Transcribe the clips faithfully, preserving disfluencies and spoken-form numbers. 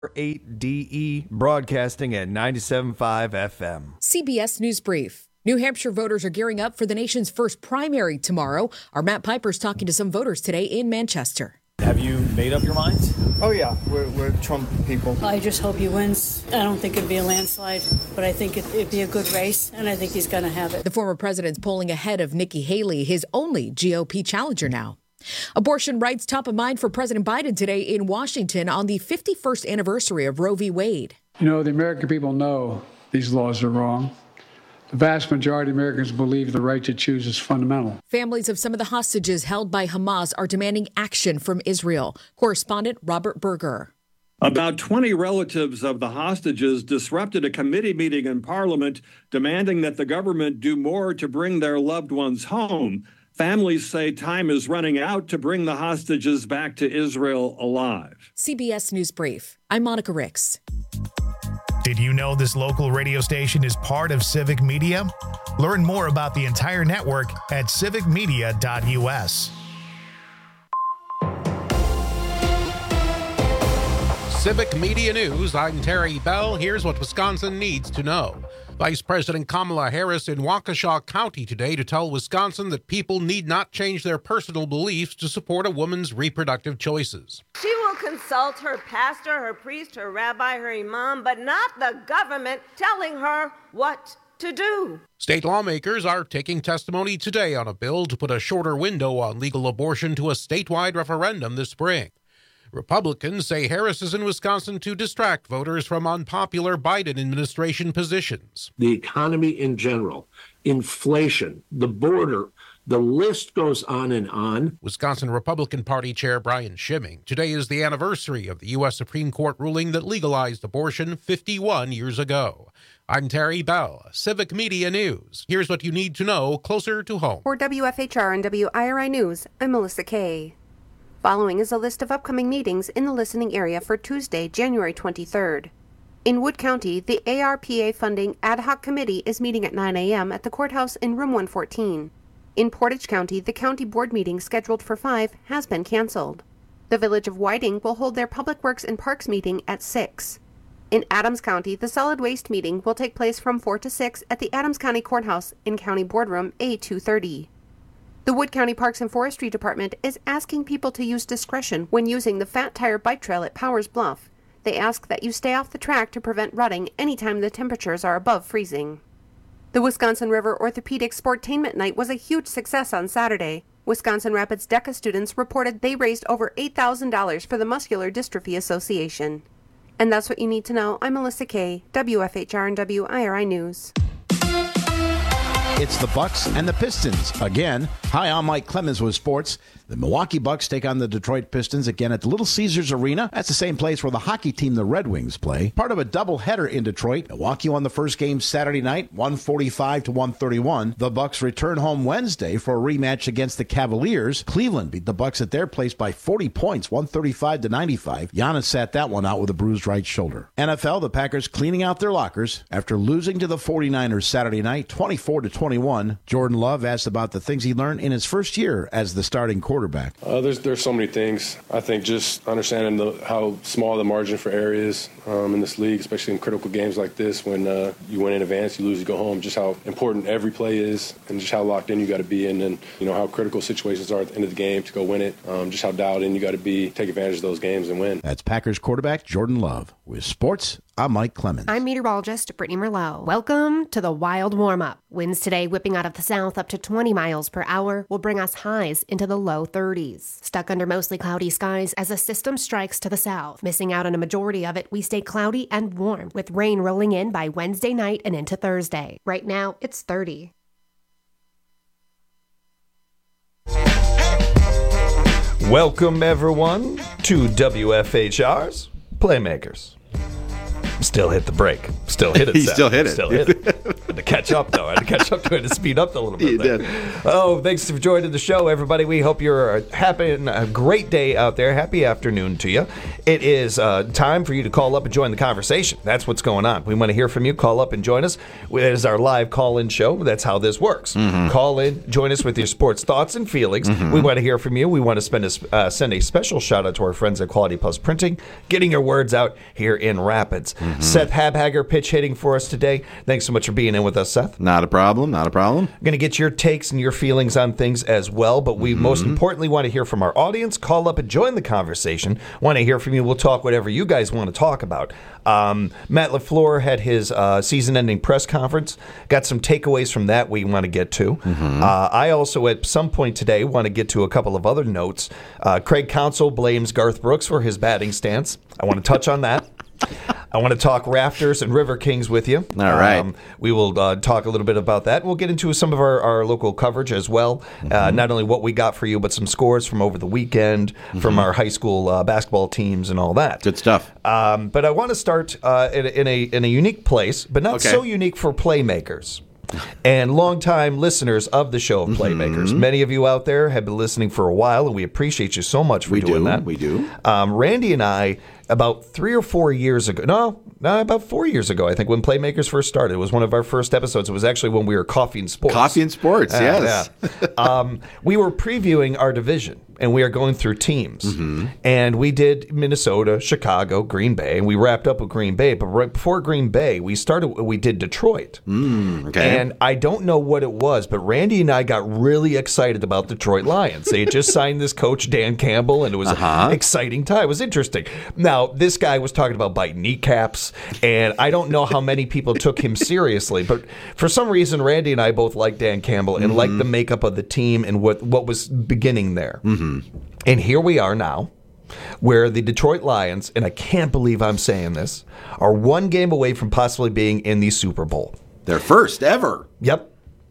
eight D E, broadcasting at ninety-seven point five F M. C B S News Brief. New Hampshire voters are gearing up for the nation's first primary tomorrow. Our Matt Piper's talking to some voters today in Manchester. Have you made up your minds? Oh, yeah. We're, we're Trump people. I just hope he wins. I don't think it'd be a landslide, but I think it, it'd be a good race, and I think he's going to have it. The former president's polling ahead of Nikki Haley, his only G O P challenger now. Abortion rights top of mind for President Biden today in Washington on the fifty-first anniversary of Roe v. Wade. You know, the American people know these laws are wrong. The vast majority of Americans believe the right to choose is fundamental. Families of some of the hostages held by Hamas are demanding action from Israel. Correspondent Robert Berger. About twenty relatives of the hostages disrupted a committee meeting in Parliament demanding that the government do more to bring their loved ones home. Families say time is running out to bring the hostages back to Israel alive. C B S News Brief. I'm Monica Ricks. Did you know this local radio station is part of Civic Media? Learn more about the entire network at civic media dot U S. Civic Media News, I'm Terry Bell. Here's what Wisconsin needs to know. Vice President Kamala Harris in Waukesha County today to tell Wisconsin that people need not change their personal beliefs to support a woman's reproductive choices. She will consult her pastor, her priest, her rabbi, her imam, but not the government telling her what to do. State lawmakers are taking testimony today on a bill to put a shorter window on legal abortion to a statewide referendum this spring. Republicans say Harris is in Wisconsin to distract voters from unpopular Biden administration positions. The economy in general, inflation, the border, the list goes on and on. Wisconsin Republican Party Chair Brian Schimming. Today is the anniversary of the U S Supreme Court ruling that legalized abortion fifty-one years ago. I'm Terry Bell, Civic Media News. Here's what you need to know closer to home. For W F H R and W I R I News, I'm Melissa Kay. Following is a list of upcoming meetings in the listening area for Tuesday, January twenty-third. In Wood County, the A R P A funding ad hoc committee is meeting at nine a.m. at the courthouse in room one fourteen. In Portage County, the county board meeting scheduled for five has been canceled. The Village of Whiting will hold their Public Works and Parks meeting at six. In Adams County, the solid waste meeting will take place from four to six at the Adams County Courthouse in County Boardroom A two thirty. The Wood County Parks and Forestry Department is asking people to use discretion when using the Fat Tire Bike Trail at Powers Bluff. They ask that you stay off the track to prevent rutting anytime the temperatures are above freezing. The Wisconsin River Orthopedic Sportainment Night was a huge success on Saturday. Wisconsin Rapids DECA students reported they raised over eight thousand dollars for the Muscular Dystrophy Association. And that's what you need to know. I'm Melissa Kay, W F H R and W I R I News. It's the Bucks and the Pistons again. Hi, I'm Mike Clemens with sports. The Milwaukee Bucks take on the Detroit Pistons again at the Little Caesars Arena. That's the same place where the hockey team, the Red Wings, play. Part of a doubleheader in Detroit. Milwaukee won the first game Saturday night, one forty-five to one thirty-one. The Bucks return home Wednesday for a rematch against the Cavaliers. Cleveland beat the Bucks at their place by forty points, one thirty-five to ninety-five. Giannis sat that one out with a bruised right shoulder. N F L, the Packers cleaning out their lockers after losing to the forty-niners Saturday night, twenty-four to twenty-one. Jordan Love asked about the things he learned in his first year as the starting quarterback. Uh, there's there's so many things. I think just understanding the, how small the margin for error is um, in this league, especially in critical games like this when uh, you win in advance, you lose, you go home, just how important every play is and just how locked in you got to be in, and you know how critical situations are at the end of the game to go win it, um, just how dialed in you got to be, take advantage of those games and win. That's Packers quarterback Jordan Love. With sports, I'm Mike Clemens. I'm meteorologist Brittany Merlot. Welcome to the wild warm-up. Winds today whipping out of the south up to twenty miles per hour will bring us highs into the low thirties. Stuck under mostly cloudy skies as a system strikes to the south. Missing out on a majority of it, we stay cloudy and warm with rain rolling in by Wednesday night and into Thursday. Right now, it's thirty. Welcome, everyone, to W F H R's Playmakers. Still hit the break. Still hit it. He Seth. still hit it. Still hit it. had to catch up, though. I had to catch up to it and speed up a little bit. You there. did. Oh, thanks for joining the show, everybody. We hope you're having a great day out there. Happy afternoon to you. It is uh, time for you to call up and join the conversation. That's what's going on. We want to hear from you. Call up and join us. It is our live call-in show. That's how this works. Mm-hmm. Call in, join us with your sports thoughts and feelings. Mm-hmm. We want to hear from you. We want to spend a, uh, send a special shout-out to our friends at Quality Plus Printing, getting your words out here in Rapids. Mm-hmm. Seth Habhager pitch hitting for us today. Thanks so much for being in with us, Seth. Not a problem. Not a problem. I'm going to get your takes and your feelings on things as well, but we mm-hmm. most importantly want to hear from our audience. Call up and join the conversation. Want to hear from you. We'll talk whatever you guys want to talk about. Um, Matt LaFleur had his uh, season-ending press conference. Got some takeaways from that we want to get to. Mm-hmm. Uh, I also, at some point today, want to get to a couple of other notes. Uh, Craig Counsell blames Garth Brooks for his batting stance. I want to touch on that. I want to talk Raptors and River Kings with you. All right. Um, we will uh, talk a little bit about that. We'll get into some of our, our local coverage as well. Mm-hmm. Uh, not only what we got for you, but some scores from over the weekend, mm-hmm. from our high school uh, basketball teams and all that. Good stuff. Um, but I want to start uh, in, a, in, a, in a unique place, but not Okay. so unique for playmakers. And longtime listeners of the show of Playmakers. Mm-hmm. Many of you out there have been listening for a while, and we appreciate you so much for We doing do. that. We do. Um, Randy and I, about three or four years ago, no, no, about four years ago, I think, when Playmakers first started, it was one of our first episodes. It was actually when we were Coffee and Sports. Coffee and Sports, Uh, yes. yeah. um, we were previewing our division, and we are going through teams. Mm-hmm. And we did Minnesota, Chicago, Green Bay, and we wrapped up with Green Bay. But right before Green Bay, we started. We did Detroit. Mm, okay. And I don't know what it was, but Randy and I got really excited about Detroit Lions. They had just signed this coach, Dan Campbell, and it was Uh-huh. an exciting time. It was interesting. Now, this guy was talking about biting kneecaps, and I don't know how many people took him seriously, but for some reason, Randy and I both liked Dan Campbell and Mm-hmm. liked the makeup of the team and what, what was beginning there. Mm-hmm. And here we are now, where the Detroit Lions, and I can't believe I'm saying this, are one game away from possibly being in the Super Bowl. Their first ever. Yep.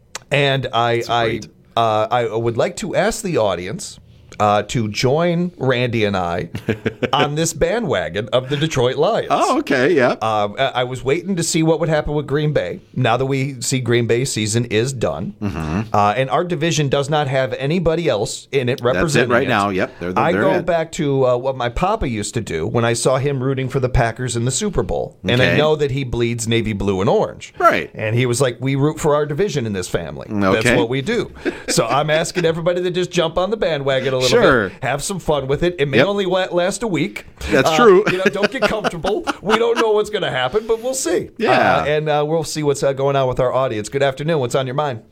And I I, uh, I would like to ask the audience uh, to join Randy and I on this bandwagon of the Detroit Lions. Oh, okay, yeah. Uh, I was waiting to see what would happen with Green Bay. Now that we see Green Bay's season is done, Mm-hmm. uh, and our division does not have anybody else in it representing right it. now. Yep, they're- I they're go it. back to uh, what my papa used to do when I saw him rooting for the Packers in the Super Bowl, and I Okay. know that he bleeds navy blue and orange. Right. And he was like, "We root for our division in this family. That's Okay. what we do." So I'm asking everybody to just jump on the bandwagon a little Sure. bit, have some fun with it. It may Yep. only la- last a week. That's Uh, true. You know, don't get comfortable. We don't know what's going to happen, but we'll see. Yeah. Uh, and uh, we'll see what's uh, going on with our audience. Good afternoon. What's on your mind?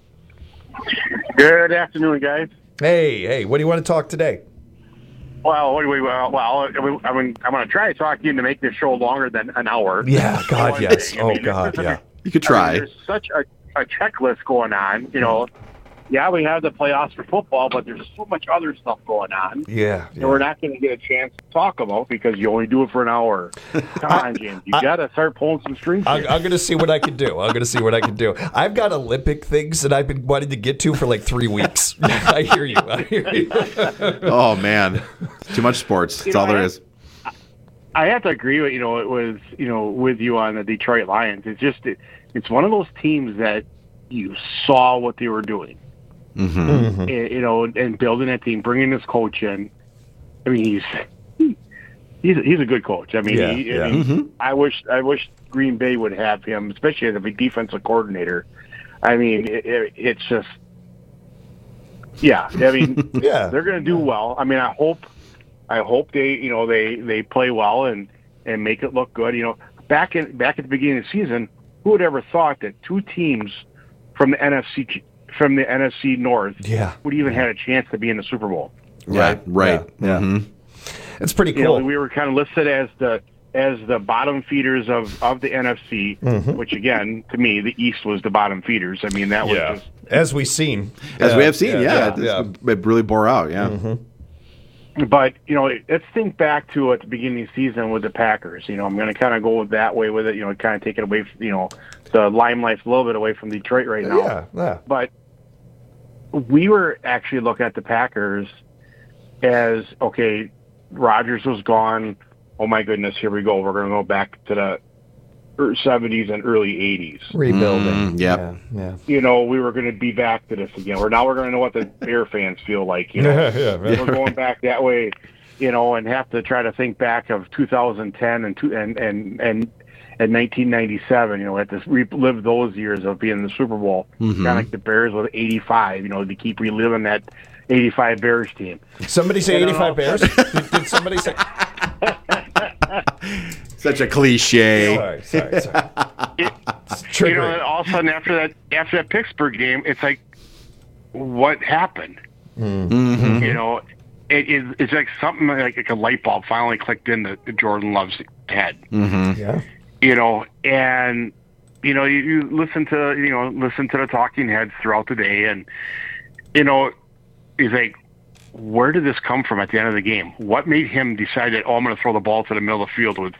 Good afternoon, guys. Hey, hey, what do you want to talk today? Well, what do we, well, well, I mean, I mean, I'm going to try to talk to you to make this show longer than an hour. Yeah, God, One yes. thing. I Oh, mean, God, there's- yeah. You could I mean, try. there's such a, a checklist going on. You know, yeah, we have the playoffs for football, but there's so much other stuff going on. Yeah. And we're not going to get a chance to talk about because you only do it for an hour. Come on, James. You got to start pulling some strings. I'm, here. I'm going to see what I can do. I'm going to see what I can do. I've got Olympic things that I've been wanting to get to for like three weeks. I hear you. I hear you. Oh, man. Too much sports. That's You know, all there I- is. I have to agree with you know it was you know with you on the Detroit Lions. It's just it, it's one of those teams that you saw what they were doing, Mm-hmm. and, you know, and building that team, bringing this coach in. I mean, he's he, he's he's a good coach. I mean, Yeah, he, yeah. I, mean Mm-hmm. I wish I wish Green Bay would have him, especially as a defensive coordinator. I mean, it, it, it's just yeah. I mean, Yeah. they're going to do well. I mean, I hope. I hope they, you know, they, they play well and, and make it look good. You know, back in back at the beginning of the season, who would ever thought that two teams from the N F C from the N F C North Yeah. would even had a chance to be in the Super Bowl? Yeah, right. Yeah. Mm-hmm. It's pretty You cool. know, we were kind of listed as the as the bottom feeders of, of the N F C, Mhm. which again, to me, the East was the bottom feeders. I mean, that was yeah. just As we've seen. As Uh, we have seen, yeah. yeah, it's- yeah. It really bore out, yeah. Mhm. But, you know, let's think back to at the beginning of the season with the Packers. You know, I'm going to kind of go that way with it, you know, kind of take it away, from, you know, the limelight a little bit away from Detroit right now. Yeah, yeah. But we were actually looking at the Packers as, okay, Rodgers was gone. Oh, my goodness, here we go. We're going to go back to the seventies and early eighties. Rebuilding. Mm, yep. Yeah. yeah. You know, we were going to be back to this again. Or now we're going to know what the Bear fans feel like. You know, Yeah, yeah, right. we're going back that way. You know, and have to try to think back of two thousand ten and two and and and. In nineteen ninety-seven, you know, had to relive those years of being in the Super Bowl, Mhm. kind of like the Bears with eighty-five. You know, to keep reliving that eighty-five Bears team. Somebody say You know, eighty-five Bears? did, did somebody say? Such a cliche. Sorry, sorry, sorry. It, you know, and all of a sudden after that after that Pittsburgh game, it's like, what happened? Mhm. You know, it, it, it's like something like, like a light bulb finally clicked into Jordan Love's head. Mm-hmm. Yeah. You know, and you know, you, you listen to you know listen to the talking heads throughout the day, and you know, he's like, where did this come from at the end of the game? What made him decide that, oh, I'm going to throw the ball to the middle of the field with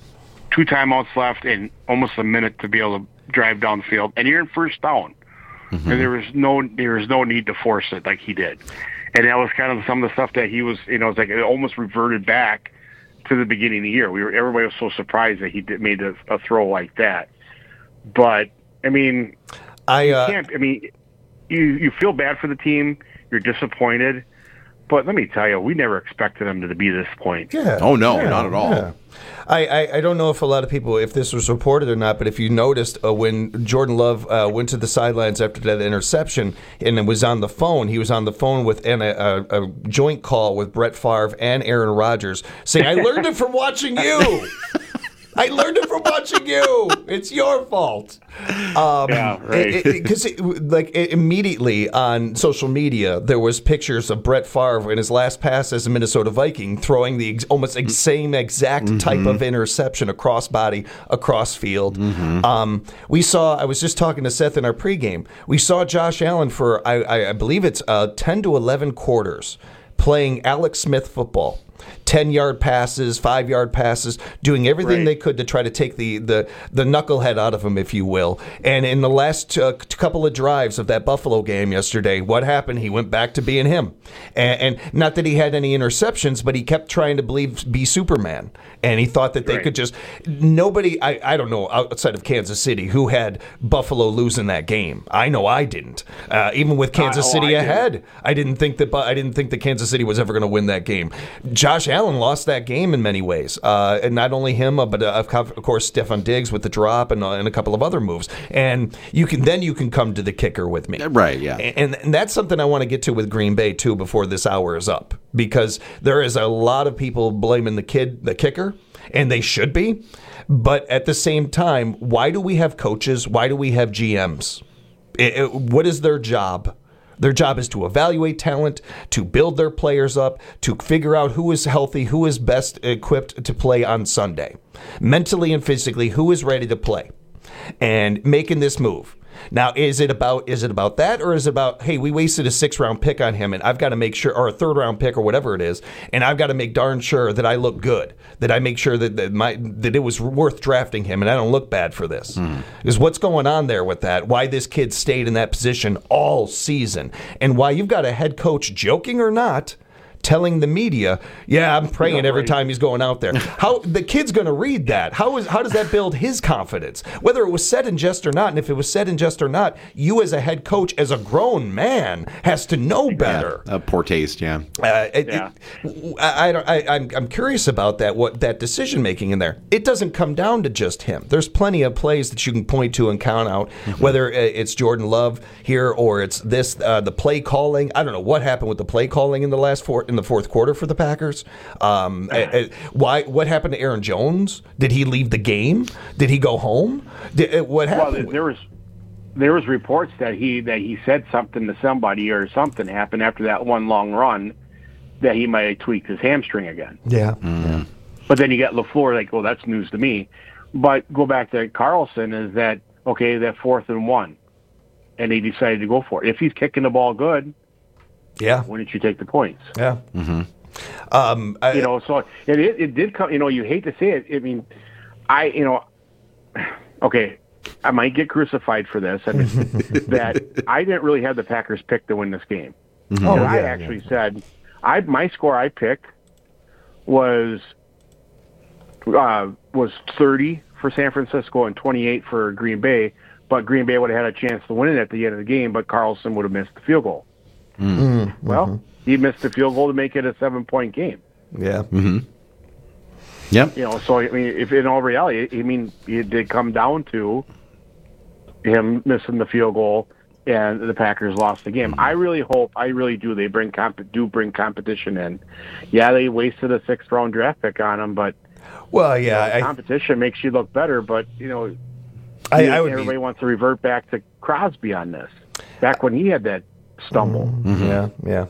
two timeouts left and almost a minute to be able to drive down the field, and you're in first down, Mm-hmm. and there was no there was no need to force it like he did, and that was kind of some of the stuff that he was, you know, it's like it almost reverted back to the beginning of the year. We were everybody was so surprised that he did, made a, a throw like that. But I mean, I uh, you can't. I mean, you you feel bad for the team. You're disappointed. But let me tell you, we never expected them to be this point. Yeah. Oh, no, Yeah, not at all. yeah. I, I, I don't know if a lot of people, if this was reported or not, but if you noticed uh, when Jordan Love uh, went to the sidelines after that interception and it was on the phone, he was on the phone with and a, a, a joint call with Brett Favre and Aaron Rodgers saying, I learned it from watching you. I learned it from watching you. It's your fault. Um, yeah, right. Because like it, immediately on social media, there was pictures of Brett Favre in his last pass as a Minnesota Viking throwing the ex- almost ex- same exact Mm-hmm. type of interception across body, across field. Mm-hmm. Um, we saw. I was just talking to Seth in our pregame. We saw Josh Allen for I, I, I believe it's uh, ten to eleven quarters playing Alex Smith football. ten-yard passes, five-yard passes, doing everything Right. they could to try to take the, the, the knucklehead out of him, if you will. And in the last uh, couple of drives of that Buffalo game yesterday, what happened? He went back to being him. And, and not that he had any interceptions, but he kept trying to believe be Superman. And he thought that they Right. could just – nobody, I, I don't know, outside of Kansas City, who had Buffalo losing that game. I know I didn't. Uh, even with Kansas Uh, oh, City I ahead, didn't. I didn't think that. I didn't think that Kansas City was ever going to win that game. Josh Allen lost that game in many ways, uh, and not only him, uh, but uh, of co- of course Stefon Diggs with the drop and, uh, and a couple of other moves. And you can then you can come to the kicker with me, Right, yeah. and, and that's something I want to get to with Green Bay too before this hour is up, because there is a lot of people blaming the kid, the kicker, and they should be. But at the same time, why do we have coaches? Why do we have G Ms? It- it- what is their job? Their job is to evaluate talent, to build their players up, to figure out who is healthy, who is best equipped to play on Sunday. Mentally and physically, who is ready to play, and making this move. Now, is it about is it about that, or is it about, hey, we wasted a six round pick on him, and I've got to make sure, or a third round pick, or whatever it is, and I've got to make darn sure that I look good, that I make sure that that, my, that it was worth drafting him, and I don't look bad for this. Is what's going on there with that? Why this kid stayed in that position all season, and why you've got a head coach, joking or not, telling the media, yeah, I'm praying Yeah, every right. time he's going out there. How the kid's going to read that? How is how does that build his confidence? Whether it was said in jest or not, and if it was said in jest or not, you as a head coach, as a grown man, has to know better. Yeah, a poor taste, yeah. Uh, it, Yeah. it, I, I don't. I, I'm, I'm curious about that. What that decision making in there? It doesn't come down to just him. There's plenty of plays that you can point to and count out. Whether it's Jordan Love here or it's this, uh, the play calling. I don't know what happened with the play calling in the last four in the fourth quarter for the Packers. Um, uh, uh, why? What happened to Aaron Jones? Did he leave the game? Did he go home? Did, uh, what Well, happened? there, there was there was reports that he that he said something to somebody or something happened after that one long run that he might have tweaked his hamstring again. yeah. But then you got LaFleur, like, well, that's news to me. But go back to Carlson, is that, okay, that fourth and one, and he decided to go for it. If he's kicking the ball good, Yeah. why didn't you take the points? Yeah. Um, I, You know, so it, it, it did come, you know, you hate to say it. I mean, I, you know, okay, I might get crucified for this. I mean, that I didn't really have the Packers pick to win this game. Oh, I yeah, actually said, I my score I picked was uh, was thirty for San Francisco and twenty-eight for Green Bay, but Green Bay would have had a chance to win it at the end of the game, but Carlson would have missed the field goal. Mm-hmm. Well, he missed the field goal to make it a seven-point game. Yeah. Mm-hmm. Yep. You know, so I mean, if in all reality, I mean, it did come down to him missing the field goal, and the Packers lost the game. Mm-hmm. I really hope, I really do, they bring comp- do bring competition in. Yeah, they wasted a sixth round draft pick on him, but well, yeah, you know, I, competition makes you look better. But you know, I, I would everybody be, wants to revert back to Crosby on this, back when he had that stumble. Mm-hmm. Yeah, yeah.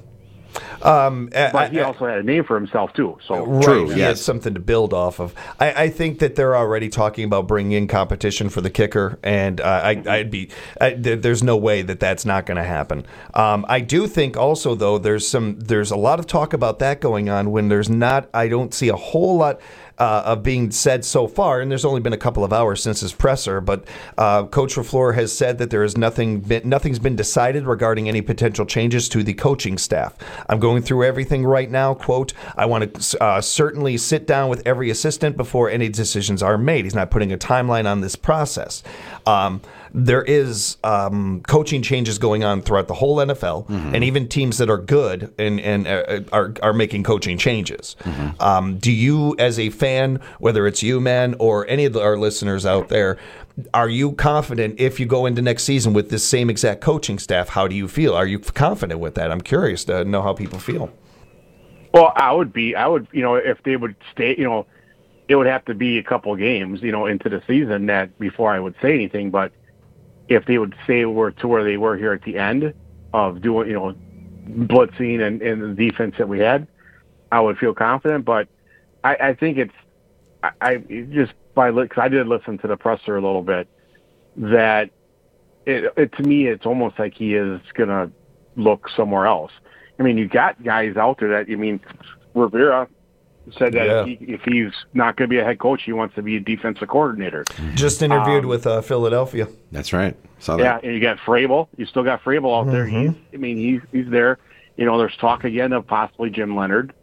Um, but I, he also had a name for himself too. So right, True, he yes. had something to build off of. I, I think that they're already talking about bringing in competition for the kicker, and uh, I, I'd be I, there, there's no way that that's not going to happen. Um, I do think also though there's some there's a lot of talk about that going on when there's not. I don't see a whole lot. Uh, of being said so far, and there's only been a couple of hours since his presser, but uh, Coach LaFleur has said that there is nothing, been, nothing's been decided regarding any potential changes to the coaching staff. I'm going through everything right now. Quote, I want to uh, certainly sit down with every assistant before any decisions are made. He's not putting a timeline on this process. Um, there is um, coaching changes going on throughout the whole N F L, mm-hmm. and even teams that are good and, and uh, are, are making coaching changes. Mm-hmm. Um, do you, as a fan, whether it's you, man, or any of our listeners out there, are you confident if you go into next season with this same exact coaching staff? How do you feel? Are you confident with that? I'm curious to know how people feel. Well, I would be, I would, you know, if they would stay, you know, it would have to be a couple games, you know, into the season that before I would say anything. But if they would stay were to where they were here at the end of doing, you know, blitzing and, and the defense that we had, I would feel confident. But I, I think it's, I, I just by because I did listen to the presser a little bit, that it, it to me it's almost like he is gonna look somewhere else. I mean, you got guys out there that I mean, Rivera said that yeah. if, he, if he's not going to be a head coach, he wants to be a defensive coordinator. Just interviewed um, with uh, Philadelphia. That's right. Saw that. Yeah, and you got Vrabel. You still got Vrabel out there. Mm-hmm. He's, I mean, he's he's there. You know, there's talk again of possibly Jim Leonard.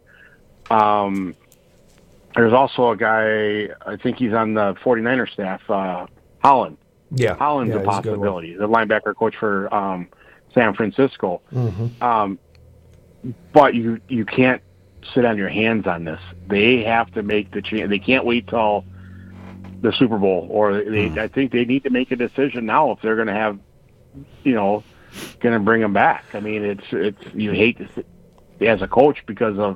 Um, there's also a guy, I think he's on the 49er staff, uh, Holland. Yeah, Holland's yeah, a possibility. The linebacker coach for um, San Francisco. Mm-hmm. Um, but you you can't sit on your hands on this. They have to make the change. They can't wait till the Super Bowl, or they. Mm. I think they need to make a decision now if they're going to have, you know, going to bring them back. I mean, it's it's you hate to sit as a coach because of,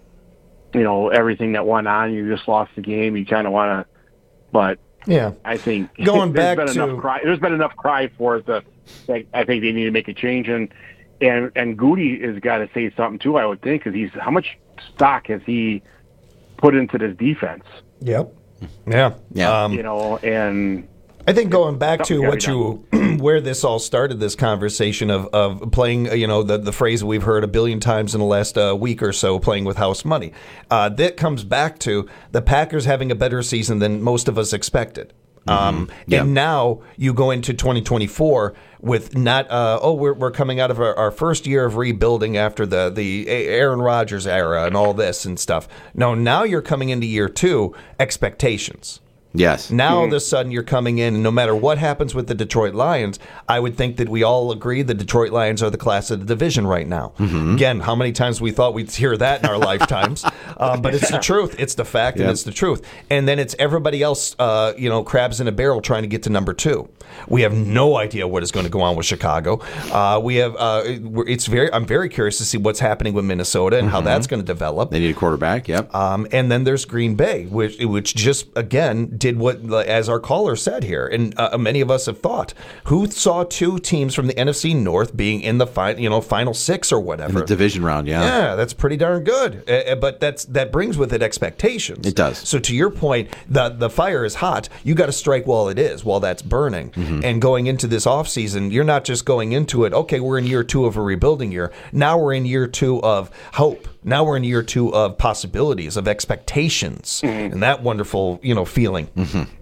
you know, everything that went on. You just lost the game. You kind of want to, but yeah, I think going there's back been to enough cry. There's been enough cry for it. To, I think they need to make a change, and and and Goody has got to say something too. I would think because he's how much stock has he put into this defense? Yep. Yeah. Yeah. Um, you know, and I think going back to gotta what be you, where this all started, this conversation of, of playing, you know, the, the phrase we've heard a billion times in the last uh, week or so, playing with house money. Uh, that comes back to the Packers having a better season than most of us expected. Um, Mm-hmm. Yep. And now you go into twenty twenty-four with not, uh, oh, we're, we're coming out of our, our first year of rebuilding after the, the Aaron Rodgers era and all this and stuff. No, now you're coming into year two, expectations. Yes. Now, all Mm-hmm. of a sudden, you're coming in, and no matter what happens with the Detroit Lions, I would think that we all agree the Detroit Lions are the class of the division right now. Mm-hmm. Again, how many times we thought we'd hear that in our lifetimes, um, but it's the truth. It's the fact, Yep. and it's the truth. And then it's everybody else, uh, you know, crabs in a barrel trying to get to number two. We have no idea what is going to go on with Chicago. Uh, we have. Uh, it's very. I'm very curious to see what's happening with Minnesota and Mm-hmm. how that's going to develop. They need a quarterback. Yep. Um, and then there's Green Bay, which which just again did what, as our caller said here, and uh, many of us have thought. Who saw two teams from the N F C North being in the fi- you know final six or whatever In the division round, yeah. Yeah, that's pretty darn good. Uh, but that's that brings with it expectations. It does. So to your point, the the fire is hot. You got to strike while it is, while that's burning. Mm-hmm. And going into this offseason, you're not just going into it, okay, we're in year two of a rebuilding year. Now we're in year two of hope. Now we're in year two of possibilities, of expectations, Mm-hmm. and that wonderful, you know, feeling. Mm-hmm.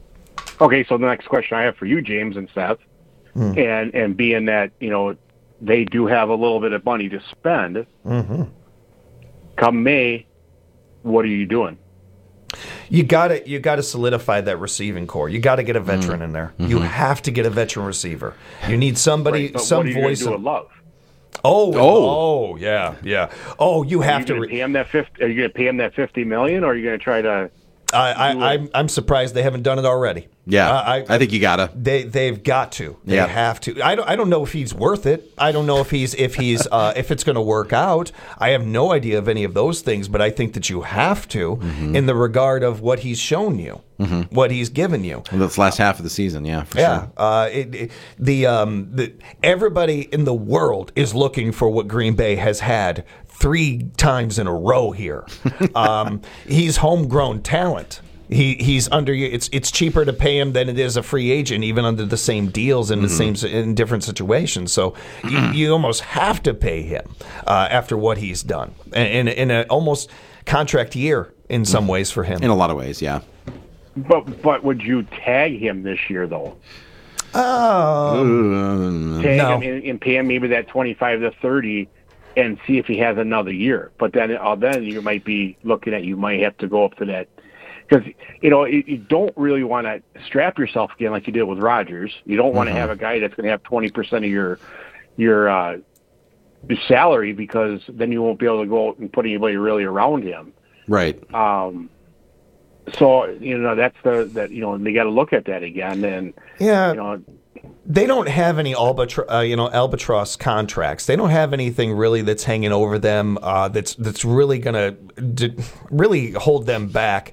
okay. So the next question I have for you, James and Seth, Mm. and and being that you know they do have a little bit of money to spend, Mm-hmm. come May, what are you doing? You got to you got to solidify that receiving core. You got to get a veteran Mm. in there. Mm-hmm. You have to get a veteran receiver. You need somebody, Right, but some what are you voice. Gonna do of- with Love? Oh, Oh. oh, yeah, yeah. Oh, you Are have you to. gonna Re- pay him that fifty? Are you going to pay him that fifty million, or are you going to try to? I, I, I'm I'm surprised they haven't done it already. Yeah, Uh, I, I think you gotta. They they've got to. They Yeah. have to. I don't I don't know if he's worth it. I don't know if he's if he's uh, if it's going to work out. I have no idea of any of those things. But I think that you have to, Mm-hmm. in the regard of what he's shown you, Mhm. what he's given you. Well, this last half of the season, yeah, for Yeah, sure. uh, it, it, the um, the everybody in the world is looking for what Green Bay has had three times in a row here. um, he's homegrown talent. He he's under you. It's it's cheaper to pay him than it is a free agent, even under the same deals in the same s- in different situations. So you, you almost have to pay him uh, after what he's done, in in, in an almost contract year in some ways for him. In a lot of ways, yeah. But but would you tag him this year though? Um, Tag no. him and, and pay him maybe that twenty-five to thirty, and see if he has another year. But then uh, then you might be looking at you might have to go up to that. Because, you know, you, you don't really want to strap yourself again like you did with Rodgers. You don't want to Mhm. have a guy that's going to have twenty percent of your your uh, your salary, because then you won't be able to go out and put anybody really around him. Right. Um, so, you know, that's the, that, you know, they got to look at that again. And, Yeah. you know, They don't have any albatro- uh, you know, albatross contracts. They don't have anything really that's hanging over them uh, that's that's really going to d- really hold them back.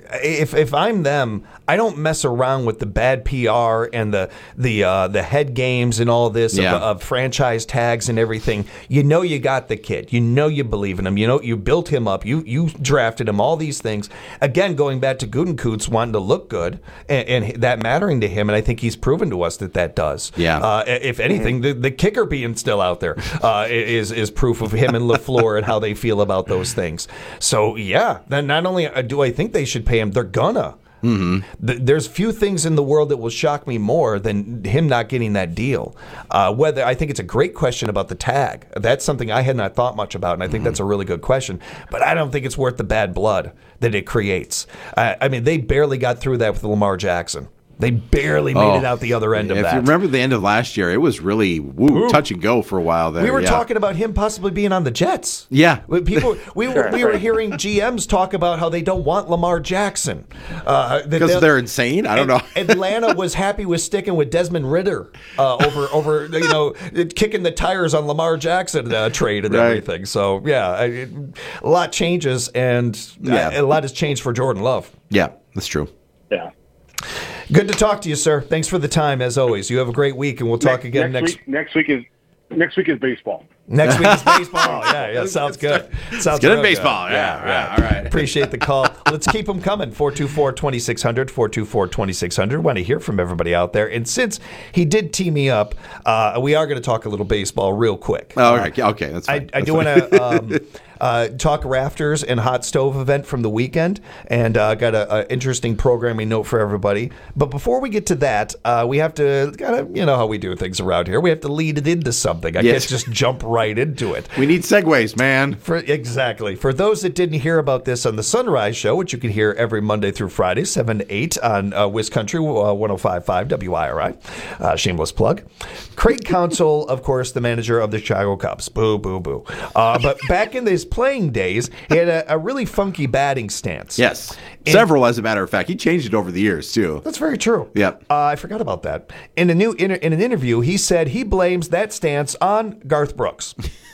If if I'm them, I don't mess around with the bad P R and the the uh, the head games and all this Yeah. of, of franchise tags and everything. You know you got the kid. You know you believe in him. You know you built him up. You you drafted him. All these things. Again, going back to Gutekunst wanting to look good and, and that mattering to him, and I think he's proven to us that that does. Yeah. Uh, if anything, the, the kicker being still out there uh, is is proof of him and LaFleur and how they feel about those things. So yeah, then not only do I think they should pay him, they're gonna. Mm-hmm. Th- There's few things in the world that will shock me more than him not getting that deal. Uh, whether I think it's a great question about the tag. That's something I had not thought much about, and I think that's a really good question. But I don't think it's worth the bad blood that it creates. I, I mean, they barely got through that with Lamar Jackson. They barely made Oh. it out the other end of If that. you remember the end of last year, it was really woo, Ooh. touch and go for a while there. We were yeah. talking about him possibly being on the Jets. Yeah. When People, we were we were hearing G Ms talk about how they don't want Lamar Jackson uh, that Because they'll- they're insane? I don't know. Atlanta was happy with sticking with Desmond Ritter uh, over over you know kicking the tires on Lamar Jackson uh, trade and Right. everything. So yeah, I, it, a lot changes, and Yeah. a, a lot has changed for Jordan Love. Yeah, that's true. yeah. Good to talk to you, sir. Thanks for the time, as always. You have a great week, and we'll talk again next. week. Next week is next week is baseball. Next week is baseball. Yeah, yeah, sounds good. Sounds good in real baseball. Yeah, yeah, all right. Appreciate the call. Let's keep them coming. four two four, two six zero zero, four two four, two six zero zero. Want to hear from everybody out there. And since he did tee me up, uh, we are going to talk a little baseball real quick. Oh, okay, okay, that's fine. I, I That's do want fine. to um, uh, talk Rafters and Hot Stove event from the weekend, and uh, got an interesting programming note for everybody. But before we get to that, uh, we have to kind of, you know how we do things around here. We have to lead it into something. I Yes. can't just jump right into it. We need segues, man. For, exactly. For those that didn't hear about this on the Sunrise Show, which you can hear every Monday through Friday, seven to eight on uh, Wiz Country, uh, one oh five point five W I R I. Uh, shameless plug. Craig Counsell, of course, the manager of the Chicago Cubs. Boo, boo, boo. Uh, but back in his playing days, he had a, a really funky batting stance. Yes. And- Several, as a matter of fact. He changed it over the years, too. That's very true. Yep. Uh, I forgot about that. In a new in, in an interview, he said he blames that stance on Garth Brooks.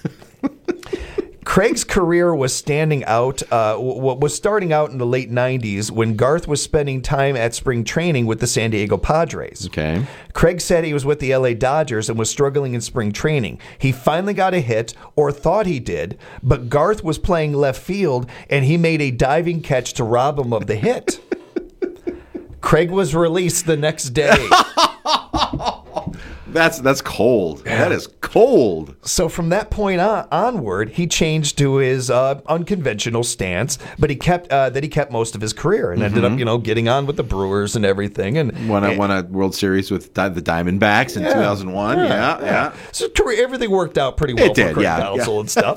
Craig's career was standing out, uh, w- was starting out in the late nineties when Garth was spending time at spring training with the San Diego Padres. Okay. Craig said he was with the L A Dodgers and was struggling in spring training. He finally got a hit, or thought he did, but Garth was playing left field and he made a diving catch to rob him of the hit. Craig was released the next day. That's that's cold. That is cold. So from that point on, onward, he changed to his uh, unconventional stance, but he kept uh, that he kept most of his career and ended up, you know, getting on with the Brewers and everything. And Won a, and- won a World Series with di- the Diamondbacks in Yeah. two thousand one. Yeah, yeah. So career, everything worked out pretty well It for did, Craig yeah, Counsell yeah. and stuff.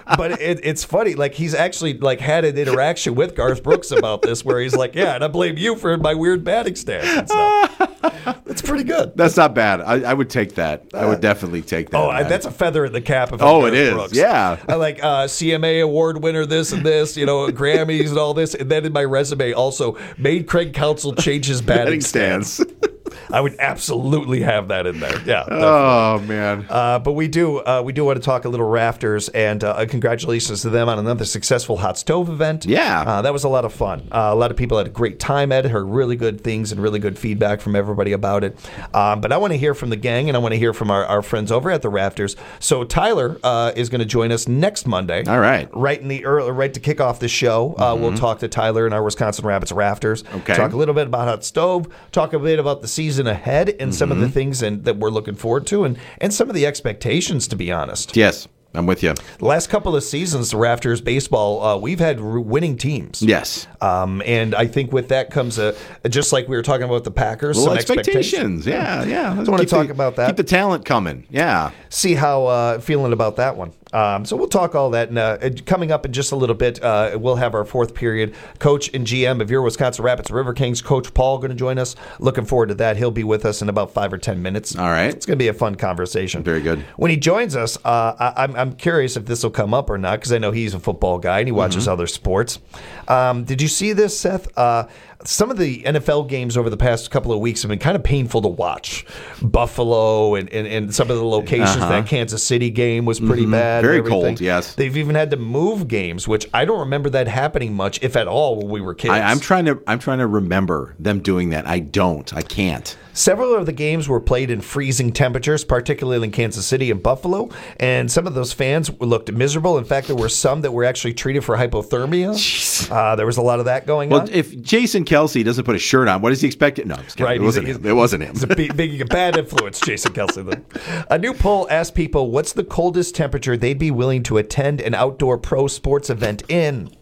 but it, it's funny. Like he's actually like had an interaction with Garth Brooks about this, where he's like, "Yeah, and I blame you for my weird batting stance." And stuff. That's pretty good. That's not bad. I, I would take that. I would definitely take that. Oh, I, that's a feather in the cap of Oh, Garth it is. Brooks. Yeah. I like uh, C M A award winner, this and this, you know, Grammys and all this, and then in my resume also made Craig Counsell change his batting, Batting stance. stance. I would absolutely have that in there. Yeah. Oh man. Uh, but we do uh, we do want to talk a little Rafters, and uh, congratulations to them on another successful hot stove event. Yeah. Uh, that was a lot of fun. Uh, a lot of people had a great time at it, heard really good things and really good feedback from everybody about it. Um, but I want to hear from the gang, and I want to hear from our, our friends over at the Rafters. So Tyler uh, is going to join us next Monday. All right. Right in the early, right to kick off the show. Uh, Mm-hmm. We'll talk to Tyler and our Wisconsin Rapids Rafters. Okay. Talk a little bit about hot stove. Talk a bit about the season ahead and some of the things and, that we're looking forward to, and, and some of the expectations, to be honest. Yes, I'm with you. The last couple of seasons, the Rafters baseball, uh, we've had r- winning teams. Yes. Um, and I think with that comes a, just like we were talking about the Packers, Little some expectations. expectations. Yeah, yeah. I want to Keep talk the- about that. Keep the talent coming. Yeah. See how uh, feeling about that one. Um, so we'll talk all that. And, uh, coming up in just a little bit, uh, we'll have our fourth period. Coach and G M of your Wisconsin Rapids River Kings, Coach Paul, going to join us. Looking forward to that. He'll be with us in about five or ten minutes. All right. It's going to be a fun conversation. Very good. When he joins us, uh, I, I'm, I'm curious if this will come up or not, because I know he's a football guy and he watches Mm-hmm. other sports. Um, did you see this, Seth? Uh, some of the N F L games over the past couple of weeks have been kind of painful to watch. Buffalo and, and, and some of the locations. Uh-huh. That Kansas City game was pretty Mhm. bad. and Very everything. cold, yes. They've even had to move games, which I don't remember that happening much, if at all, when we were kids. I, I'm trying to. I'm trying to remember them doing that. I don't. I can't. Several of the games were played in freezing temperatures, particularly in Kansas City and Buffalo, and some of those fans looked miserable. In fact, there were some that were actually treated for hypothermia. Uh, there was a lot of that going Well, on. if Jason Kelsey doesn't put a shirt on, what does he expect? No, I'm just kidding. Right, It he's- wasn't he's- him. It wasn't him. It's a big, big bad influence, Jason Kelsey. A new poll asked people what's the coldest temperature they'd be willing to attend an outdoor pro sports event in.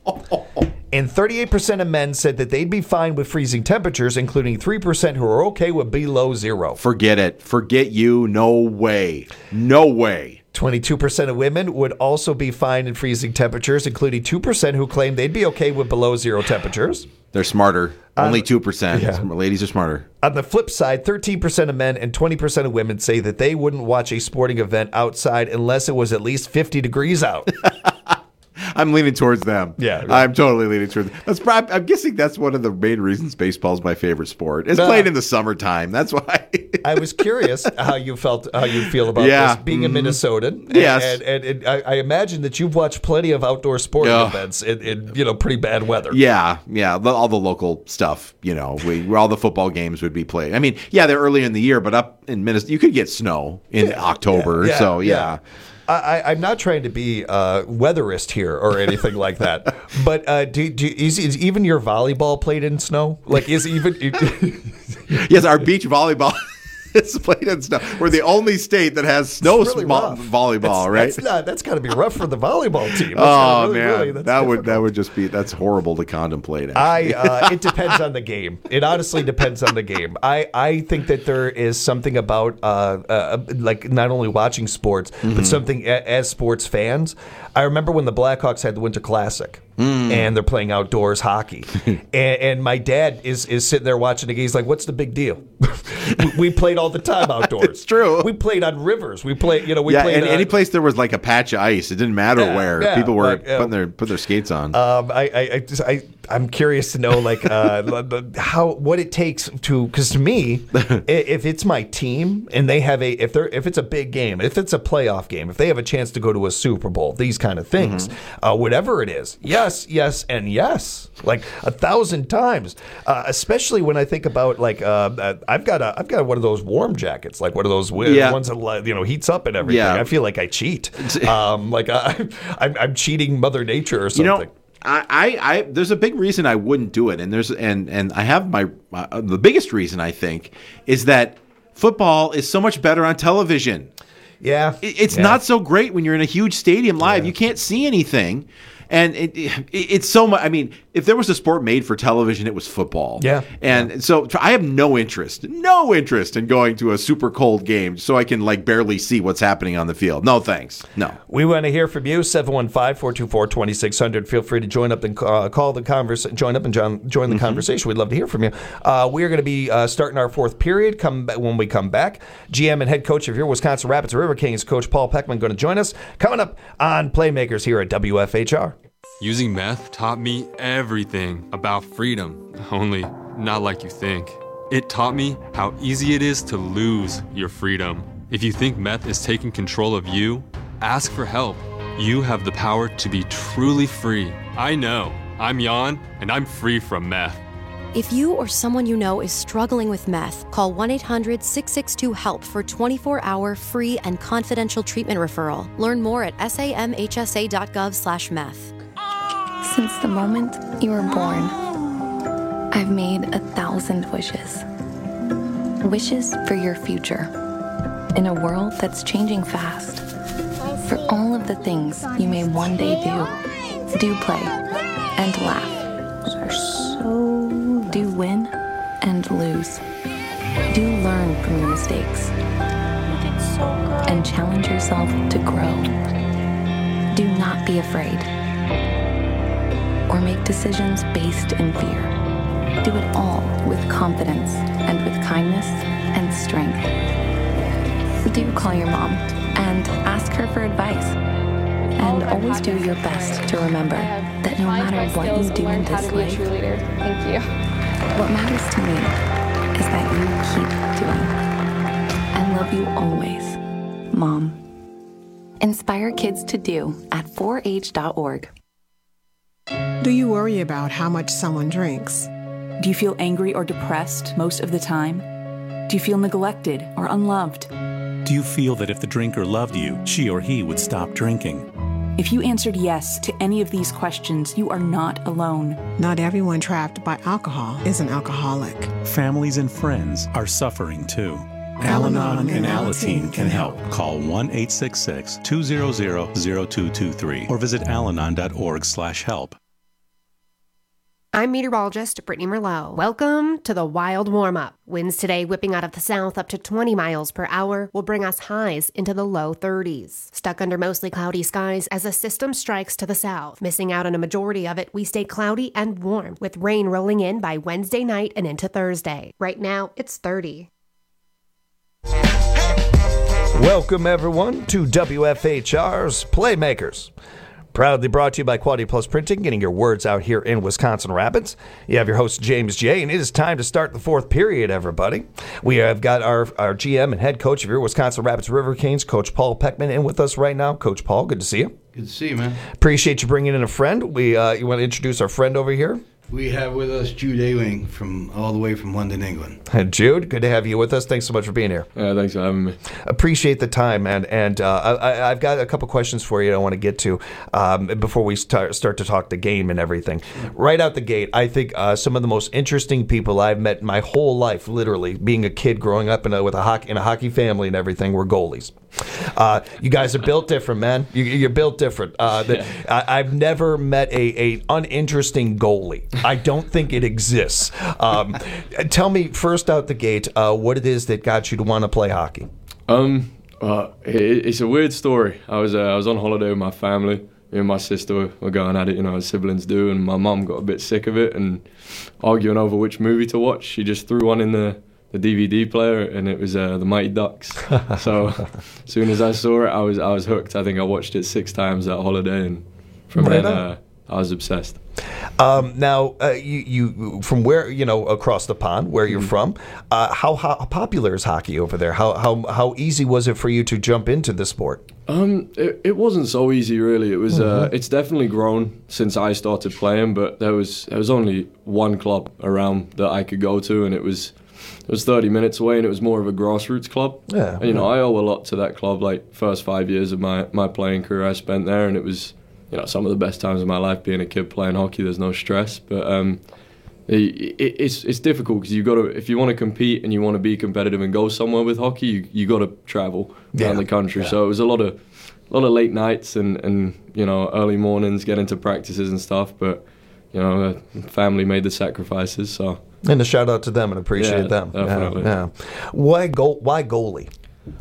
And thirty-eight percent of men said that they'd be fine with freezing temperatures, including three percent who are okay with below zero. Forget it. Forget you. No way. No way. twenty-two percent of women would also be fine in freezing temperatures, including two percent who claim they'd be okay with below zero temperatures. They're smarter. Only two percent. yeah. Ladies are smarter. On the flip side, thirteen percent of men and twenty percent of women say that they wouldn't watch a sporting event outside unless it was at least fifty degrees out. I'm leaning towards them. Yeah, right. I'm totally leaning towards them. That's prob- I'm guessing that's one of the main reasons baseball is my favorite sport. It's Uh, played in the summertime. That's why. I was curious how you felt, how you feel about Yeah. this, being a Mhm. Minnesotan. And, Yes. and, and, and I, I imagine that you've watched plenty of outdoor sporting Ugh. events in, in you know pretty bad weather. Yeah, yeah, the, all the local stuff, you know, we where all the football games would be played. I mean, yeah, they're early in the year, but up in Minnesota, you could get snow in October. Yeah, so yeah. yeah. I, I'm not trying to be a weatherist here or anything like that, but uh, do, do is, is even your volleyball played in snow? Like, is even Yes, our beach volleyball is played in snow. We're the only state that has snow It's really smo- rough. volleyball, That's- right? That's not. That's got to be rough for the volleyball team. That's oh gotta really, man, really- that's that would difficult. that would just be that's horrible to contemplate. I actually. uh, it depends on the game. It honestly depends on the game. I, I think that there is something about uh, uh, like not only watching sports Mm-hmm. but something a, as sports fans. I remember when the Blackhawks had the Winter Classic. Mm. And they're playing outdoors hockey, and, and my dad is is sitting there watching the game. He's like, "What's the big deal? we, we played all the time outdoors. It's true. We played on rivers. We played, you know, we yeah, played and uh, any place there was like a patch of ice, it didn't matter Yeah, where yeah, people were like, uh, putting their put their skates on. Um, I, I, I, just, I, I'm curious to know, like, uh, how what it takes to, because to me, i- if it's my team and they have a, if they're, if it's a big game, if it's a playoff game, if they have a chance to go to a Super Bowl, these kind of things, uh, whatever it is, yes, yes, and yes, like a thousand times. Uh, especially when I think about like, uh, uh, I've got a, I've got one of those warm jackets, like one of those wi- Yeah. ones that like, you know heats up and everything. Yeah. I feel like I cheat, um, like I, I'm, I'm cheating Mother Nature or something. You know, I, I, I, there's a big reason I wouldn't do it, and there's, and, and I have my, my, the biggest reason I think is that football is so much better on television. Yeah, It- it's yeah. not so great when you're in a huge stadium live. You can't see anything, And it, it it's so much. I mean, if there was a sport made for television, it was football. Yeah. And yeah. so I have no interest, no interest in going to a super cold game so I can like barely see what's happening on the field. No thanks. No. We want to hear from you. seven one five, four two four, two six zero zero. Feel free to join up and uh, call the converse, join up and join, join the mm-hmm. conversation. We'd love to hear from you. Uh, we are going to be uh, starting our fourth period. Come back, when we come back, G M and head coach of your Wisconsin Rapids River Kings, Coach Paul Peckman, going to join us. Coming up on Playmakers here at W F H R. Using meth taught me everything about freedom, only not like you think. It taught me how easy it is to lose your freedom. If you think meth is taking control of you, ask for help. You have the power to be truly free. I know. I'm Jan, and I'm free from meth. If you or someone you know is struggling with meth, call one eight hundred, six six two, HELP for twenty-four hour free and confidential treatment referral. Learn more at samhsa.gov slash meth. Since the moment you were born, I've made a thousand wishes. Wishes for your future. In a world that's changing fast. For all of the things you may one day do. Do play and laugh. So do win and lose. Do learn from your mistakes. And challenge yourself to grow. Do not be afraid. Or make decisions based in fear. Do it all with confidence and with kindness and strength. Do call your mom and ask her for advice. And always do your best to remember that no matter what you do in this life, thank you. What matters to me is that you keep doing. I love you always, Mom. Inspire kids to do at four H dot org. Do you worry about how much someone drinks? Do you feel angry or depressed most of the time? Do you feel neglected or unloved? Do you feel that if the drinker loved you, she or he would stop drinking? If you answered yes to any of these questions, you are not alone. Not everyone trapped by alcohol is an alcoholic. Families and friends are suffering too. Al-Anon and Alateen can help. Call one eight six six, two zero zero, zero two two three or visit alanon dot org slash help. I'm meteorologist Brittany Merlot. Welcome to the Wild Warm-Up. Winds today whipping out of the south up to twenty miles per hour will bring us highs into the low thirties. Stuck under mostly cloudy skies as a system strikes to the south. Missing out on a majority of it, we stay cloudy and warm, with rain rolling in by Wednesday night and into Thursday. Right now, it's thirty. Welcome, everyone, to W F H R's Playmakers. Proudly brought to you by Quality Plus Printing, getting your words out here in Wisconsin Rapids. You have your host, James J., and it is time to start the fourth period, everybody. We have got our, our G M and head coach of your Wisconsin Rapids River Kings, Coach Paul Peckman, in with us right now. Coach Paul, good to see you. Good to see you, man. Appreciate you bringing in a friend. We uh, You want to introduce our friend over here? We have with us Jude Ewing from all the way from London, England. And Jude, good to have you with us. Thanks so much for being here. Yeah, thanks for having me. Appreciate the time, man. And uh, I, I've got a couple questions for you I want to get to um, before we start, start to talk the game and everything. Right out the gate, I think uh, some of the most interesting people I've met in my whole life, literally, being a kid growing up in a, with a hockey, in a hockey family and everything, were goalies. Uh, you guys are built different, man. You, you're built different. Uh, the, yeah. I, I've never met a, a uninteresting goalie. I don't think it exists. Um, tell me first out the gate uh, what it is that got you to want to play hockey. Um, uh, it, it's a weird story. I was uh, I was on holiday with my family. Me and my sister were, were going at it, you know, as siblings do, and my mum got a bit sick of it and arguing over which movie to watch. She just threw one in the the D V D player, and it was uh, the Mighty Ducks. So as soon as I saw it, I was I was hooked. I think I watched it six times that holiday, and from right then uh, I was obsessed. Um, now, uh, you, you from where you know across the pond, where you're mm-hmm. from, uh, how, how popular is hockey over there? How how how easy was it for you to jump into the sport? Um, it, it wasn't so easy, really. It was. Mm-hmm. Uh, it's definitely grown since I started playing, but there was there was only one club around that I could go to, and it was. It was thirty minutes away, and it was more of a grassroots club. Yeah, and, you know, yeah. I owe a lot to that club. Like, first five years of my, my playing career I spent there, and it was, you know, some of the best times of my life being a kid playing hockey. There's no stress, but um, it, it, it's it's difficult because you got to, if you want to compete and you want to be competitive and go somewhere with hockey, you you got to travel yeah. around the country. Yeah. So it was a lot of a lot of late nights and, and you know early mornings, get into practices and stuff. But you know, uh, family made the sacrifices. So and a shout out to them and appreciate yeah, them. Definitely. Yeah, yeah. Why goal? Why goalie?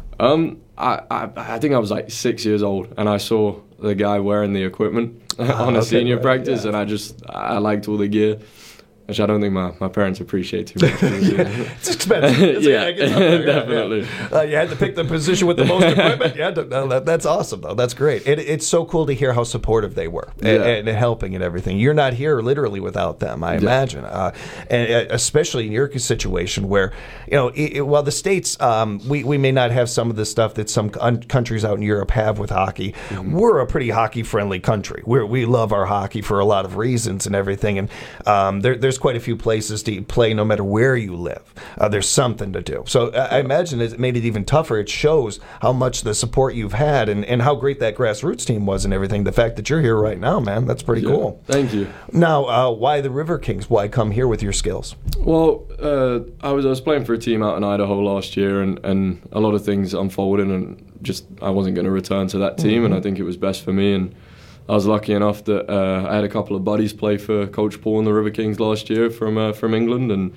Um, I, I I think I was like six years old, and I saw the guy wearing the equipment on a okay, senior right, practice, yeah. and I just I liked all the gear. Which I don't think my, my parents appreciate too much. It's expensive. It's yeah, yeah, definitely. Yeah. Uh, you had to pick the position with the most equipment. You had to, no, that, that's awesome, though. That's great. It, it's so cool to hear how supportive they were Yeah. and, and helping and everything. You're not here literally without them, I Yeah. imagine. Uh, and uh, especially in your situation where, you know, it, it, while the States, um, we, we may not have some of the stuff that some un- countries out in Europe have with hockey, Mm-hmm. we're a pretty hockey-friendly country. We're, we love our hockey for a lot of reasons and everything. And um, there, there's quite a few places to play no matter where you live. Uh, there's something to do. So I, I imagine it made it even tougher. It shows how much the support you've had and, and how great that grassroots team was and everything. The fact that you're here right now, man, that's pretty Yeah, cool. Thank you. Now, uh, why the River Kings? Why come here with your skills? Well, uh, I was I was playing for a team out in Idaho last year, and, and a lot of things unfolded, and just I wasn't going to return to that team, Mhm. and I think it was best for me. And I was lucky enough that uh, I had a couple of buddies play for Coach Paul and the River Kings last year from uh, from England, and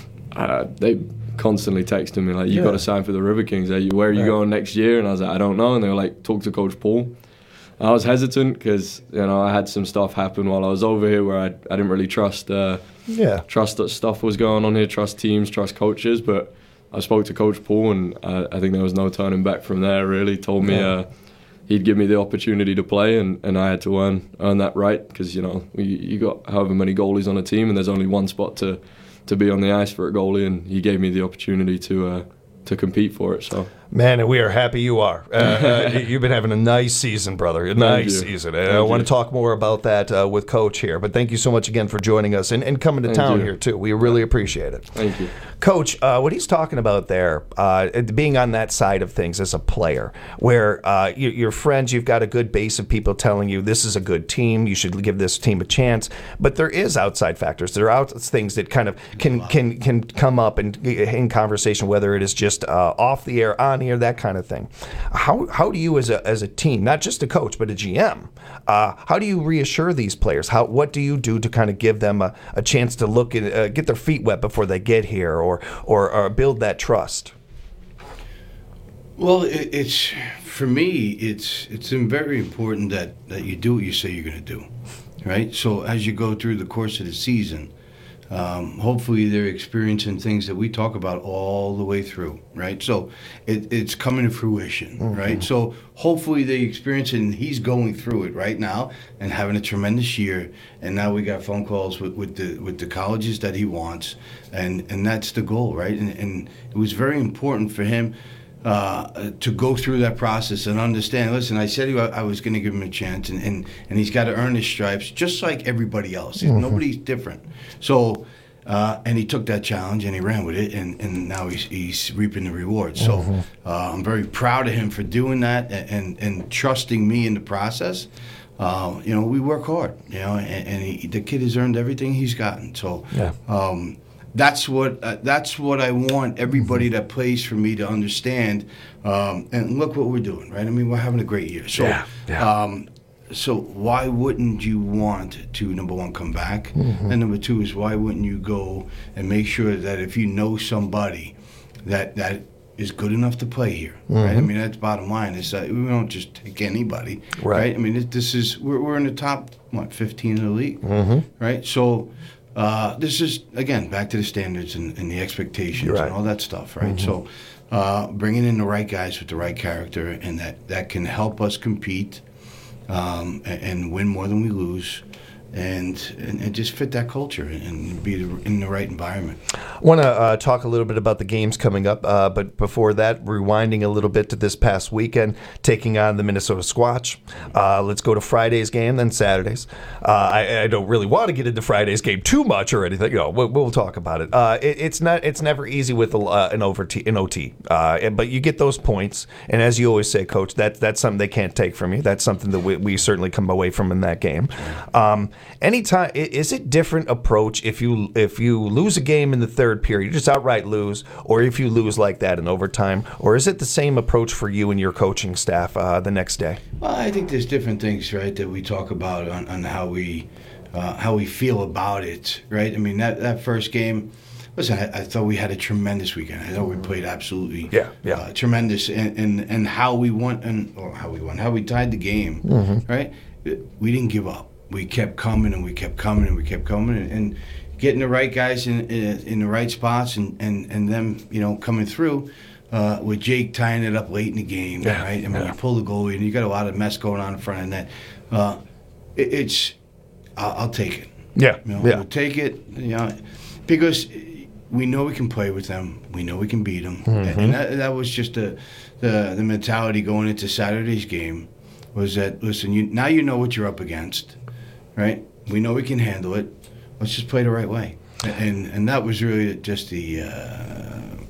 uh, they constantly texted me like, "You Yeah. got to sign for the River Kings. Are you, where are you Right. going next year?" And I was like, "I don't know." And they were like, "Talk to Coach Paul." I was hesitant because you know I had some stuff happen while I was over here where I I didn't really trust uh, Yeah. trust that stuff was going on here, trust teams, trust coaches. But I spoke to Coach Paul, and I, I think there was no turning back from there. Really, told me. Yeah. Uh, He'd give me the opportunity to play, and, and I had to earn earn that right because you know you, you got however many goalies on a team, and there's only one spot to, to be on the ice for a goalie, and he gave me the opportunity to uh, to compete for it. So. Man, and we are happy you are. Uh, uh, you've been having a nice season, brother. A nice you. season. And Thank I want you. to talk more about that uh, with Coach here. But thank you so much again for joining us and, and coming to Thank town you. here, too. We really appreciate it. Thank you. Coach, uh, what he's talking about there, uh, being on that side of things as a player, where uh, you, your friends, you've got a good base of people telling you this is a good team, you should give this team a chance, but there is outside factors. There are out things that kind of can can can come up in, in conversation, whether it is just uh, off the air, on the air, that kind of thing. How how do you as a as a team, not just a coach but a G M, uh, how do you reassure these players? How what do you do to kind of give them a, a chance to look at uh, get their feet wet before they get here, or or, or build that trust? Well, it, it's for me, it's it's very important that, that you do what you say you're going to do, right? So as you go through the course of the season, um, hopefully they're experiencing things that we talk about all the way through, right? So it, it's coming to fruition, Mhm. right? So hopefully they experience it, and he's going through it right now and having a tremendous year. And now we got phone calls with, with the with the colleges that he wants, and and that's the goal, right? And, and it was very important for him uh, to go through that process and understand, listen, I said I was going to give him a chance, and, and, and he's got to earn his stripes just like everybody else. Mhm. Nobody's different. So, uh, and he took that challenge and he ran with it, and, and now he's, he's reaping the rewards. So Mhm. uh, I'm very proud of him for doing that and, and, and trusting me in the process. Uh, you know, we work hard, you know, and, and he, the kid has earned everything he's gotten. So Yeah. um, that's what uh, that's what I want everybody that plays for me to understand. Um, and look what we're doing, right? I mean, we're having a great year. So, Yeah, yeah. Um, so why wouldn't you want to, number one, come back? Mhm. And number two is why wouldn't you go and make sure that if you know somebody that that is good enough to play here, right? I Mhm. mean, that's bottom line. Is that we don't just take anybody, Right. right? I mean, it, this is we're, we're in the top what fifteen in the league, Mhm. right? So uh, this is again back to the standards and, and the expectations You're right. and all that stuff, right? Mhm. So uh, bringing in the right guys with the right character and that that can help us compete um, and, and win more than we lose. And, and and just fit that culture and be the, in the right environment. I want to uh, talk a little bit about the games coming up, uh, but before that, rewinding a little bit to this past weekend, taking on the Minnesota Squatch. Uh, let's go to Friday's game, then Saturday's. Uh, I, I don't really want to get into Friday's game too much or anything. You know, we'll, we'll talk about it. Uh, it. It's not. It's never easy with a, uh, an over an O T, uh, and- but you get those points. And as you always say, Coach, that that's something they can't take from you. That's something that we, we certainly come away from in that game. Um, Anytime, i- is it different approach if you if you lose a game in the third period, you just outright lose, or if you lose like that in overtime, or is it the same approach for you and your coaching staff uh, the next day? Well, I think there's different things, right, that we talk about on, on how we uh, how we feel about it, right? I mean, that, that first game, listen, I, I thought we had a tremendous weekend. I thought we played absolutely yeah, yeah. Uh, tremendous, and, and and how we won, and or how we won, how we tied the game, Mhm. right? We didn't give up. We kept coming, and we kept coming, and we kept coming, and, and getting the right guys in in, in the right spots, and, and, and them, you know, coming through. Uh, with Jake tying it up late in the game, Yeah, right? I mean, yeah. you pull the goalie, and you got a lot of mess going on in front of the net. Uh, it, it's, I'll, I'll take it. Yeah, You know, yeah. We'll take it, you know, because we know we can play with them. We know we can beat them. Mhm. And that, that was just the, the the mentality going into Saturday's game was that, listen, you, now you know what you're up against, right? We know we can handle it. Let's just play the right way. And and that was really just the uh,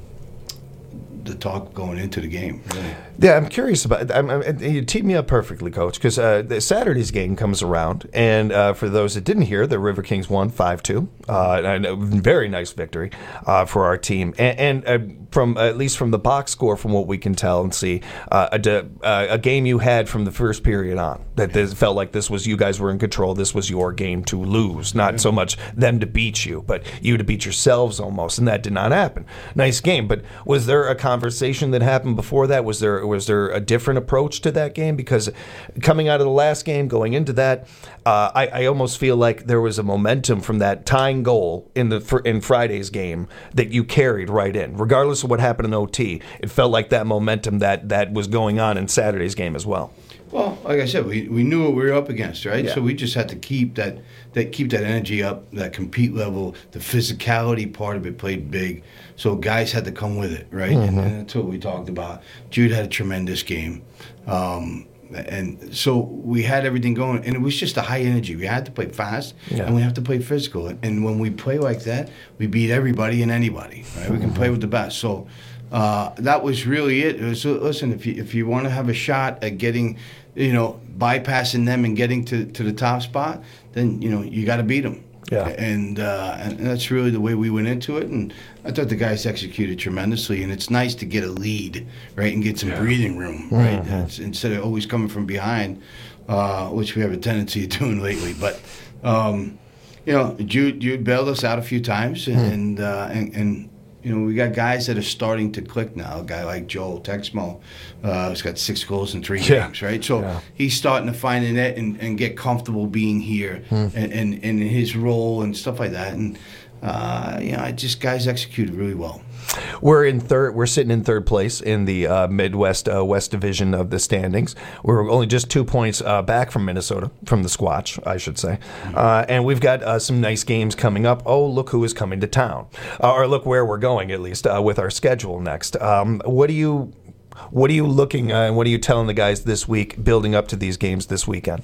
the talk going into the game, really. Yeah, I'm curious about. I'm, I'm, you teed me up perfectly, Coach, because uh, the Saturday's game comes around, and uh, for those that didn't hear, the River Kings won five two. Uh, and a very nice victory uh, for our team, and, and uh, from at least from the box score, from what we can tell and see, uh, a, de- uh, a game you had from the first period on that this felt like this was you guys were in control. This was your game to lose, not so much them to beat you, but you to beat yourselves almost, and that did not happen. Nice game, but was there a conversation that happened before that? Was there was there a different approach to that game? Because coming out of the last game, going into that, uh, I, I almost feel like there was a momentum from that tying goal in the fr- in Friday's game that you carried right in, regardless of what happened in O T. It felt like that momentum that that was going on in Saturday's game as well. Well, like I said, we, we knew what we were up against, right? Yeah. So we just had to keep that that keep that energy up, that compete level, the physicality part of it played big. So guys had to come with it, right? And, Mhm. and that's what we talked about. Jude had a tremendous game. Um, and so we had everything going, and it was just a high energy. We had to play fast, Yeah. and we have to play physical. And when we play like that, we beat everybody and anybody, right? We can play with the best. So uh, that was really it. It was, listen, if you if you want to have a shot at getting, you know, bypassing them and getting to, to the top spot, then, you know, you got to beat them. Yeah. And, uh, and that's really the way we went into it. And I thought the guys executed tremendously. And it's nice to get a lead, right, and get some breathing room, right, Mhm. It's, instead of always coming from behind, uh, which we have a tendency of doing lately. But, um, you know, Jude, Jude bailed us out a few times. And, uh, and, and, you know, we got guys that are starting to click now. A guy like Joel Texmo, uh, has got six goals in three Yeah. games, right? So Yeah. he's starting to find the net and, and get comfortable being here Hmm. and, and, and his role and stuff like that. And, uh, you know, I just guys executed really well. We're in third. We're sitting in third place in the uh, Midwest uh, West Division of the standings. We're only just two points uh, back from Minnesota, from the Squatch, I should say. Uh, and we've got uh, some nice games coming up. Oh, look who is coming to town, uh, or look where we're going, at least uh, with our schedule next. Um, what do you, what are you looking? Uh, what are you telling the guys this week, building up to these games this weekend?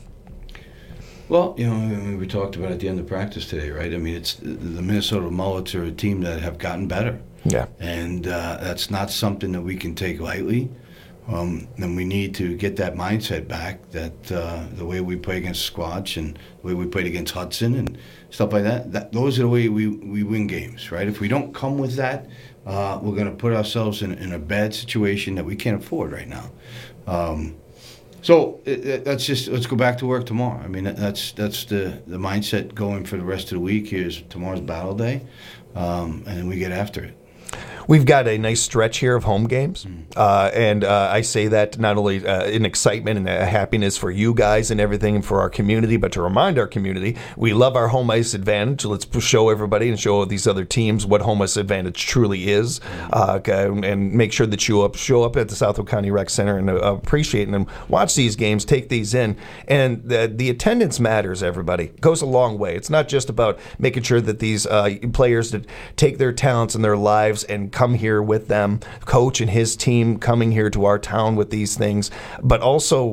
Well, you know, I mean, we talked about it at the end of practice today, right? I mean, it's the Minnesota Mullets are a team that have gotten better. Yeah. And uh, that's not something that we can take lightly. Um, and we need to get that mindset back, that uh, the way we play against Squatch and the way we played against Hudson and stuff like that, that those are the way we, we win games, right? If we don't come with that, uh, we're going to put ourselves in, in a bad situation that we can't afford right now. Um, so it, it, that's just, let's go back to work tomorrow. I mean, that, that's that's the, the mindset going for the rest of the week. Here's tomorrow's battle day, um, and then we get after it. We've got a nice stretch here of home games, uh, and uh, I say that not only uh, in excitement and a happiness for you guys and everything and for our community, but to remind our community we love our home ice advantage. Let's show everybody and show these other teams what home ice advantage truly is, uh, and make sure that you up, show up at the Southwood County Rec Center and uh, appreciate them. Watch these games, take these in, and the, the attendance matters, everybody. It goes a long way. It's not just about making sure that these uh, players that take their talents and their lives and come here with them, coach and his team coming here to our town with these things, but also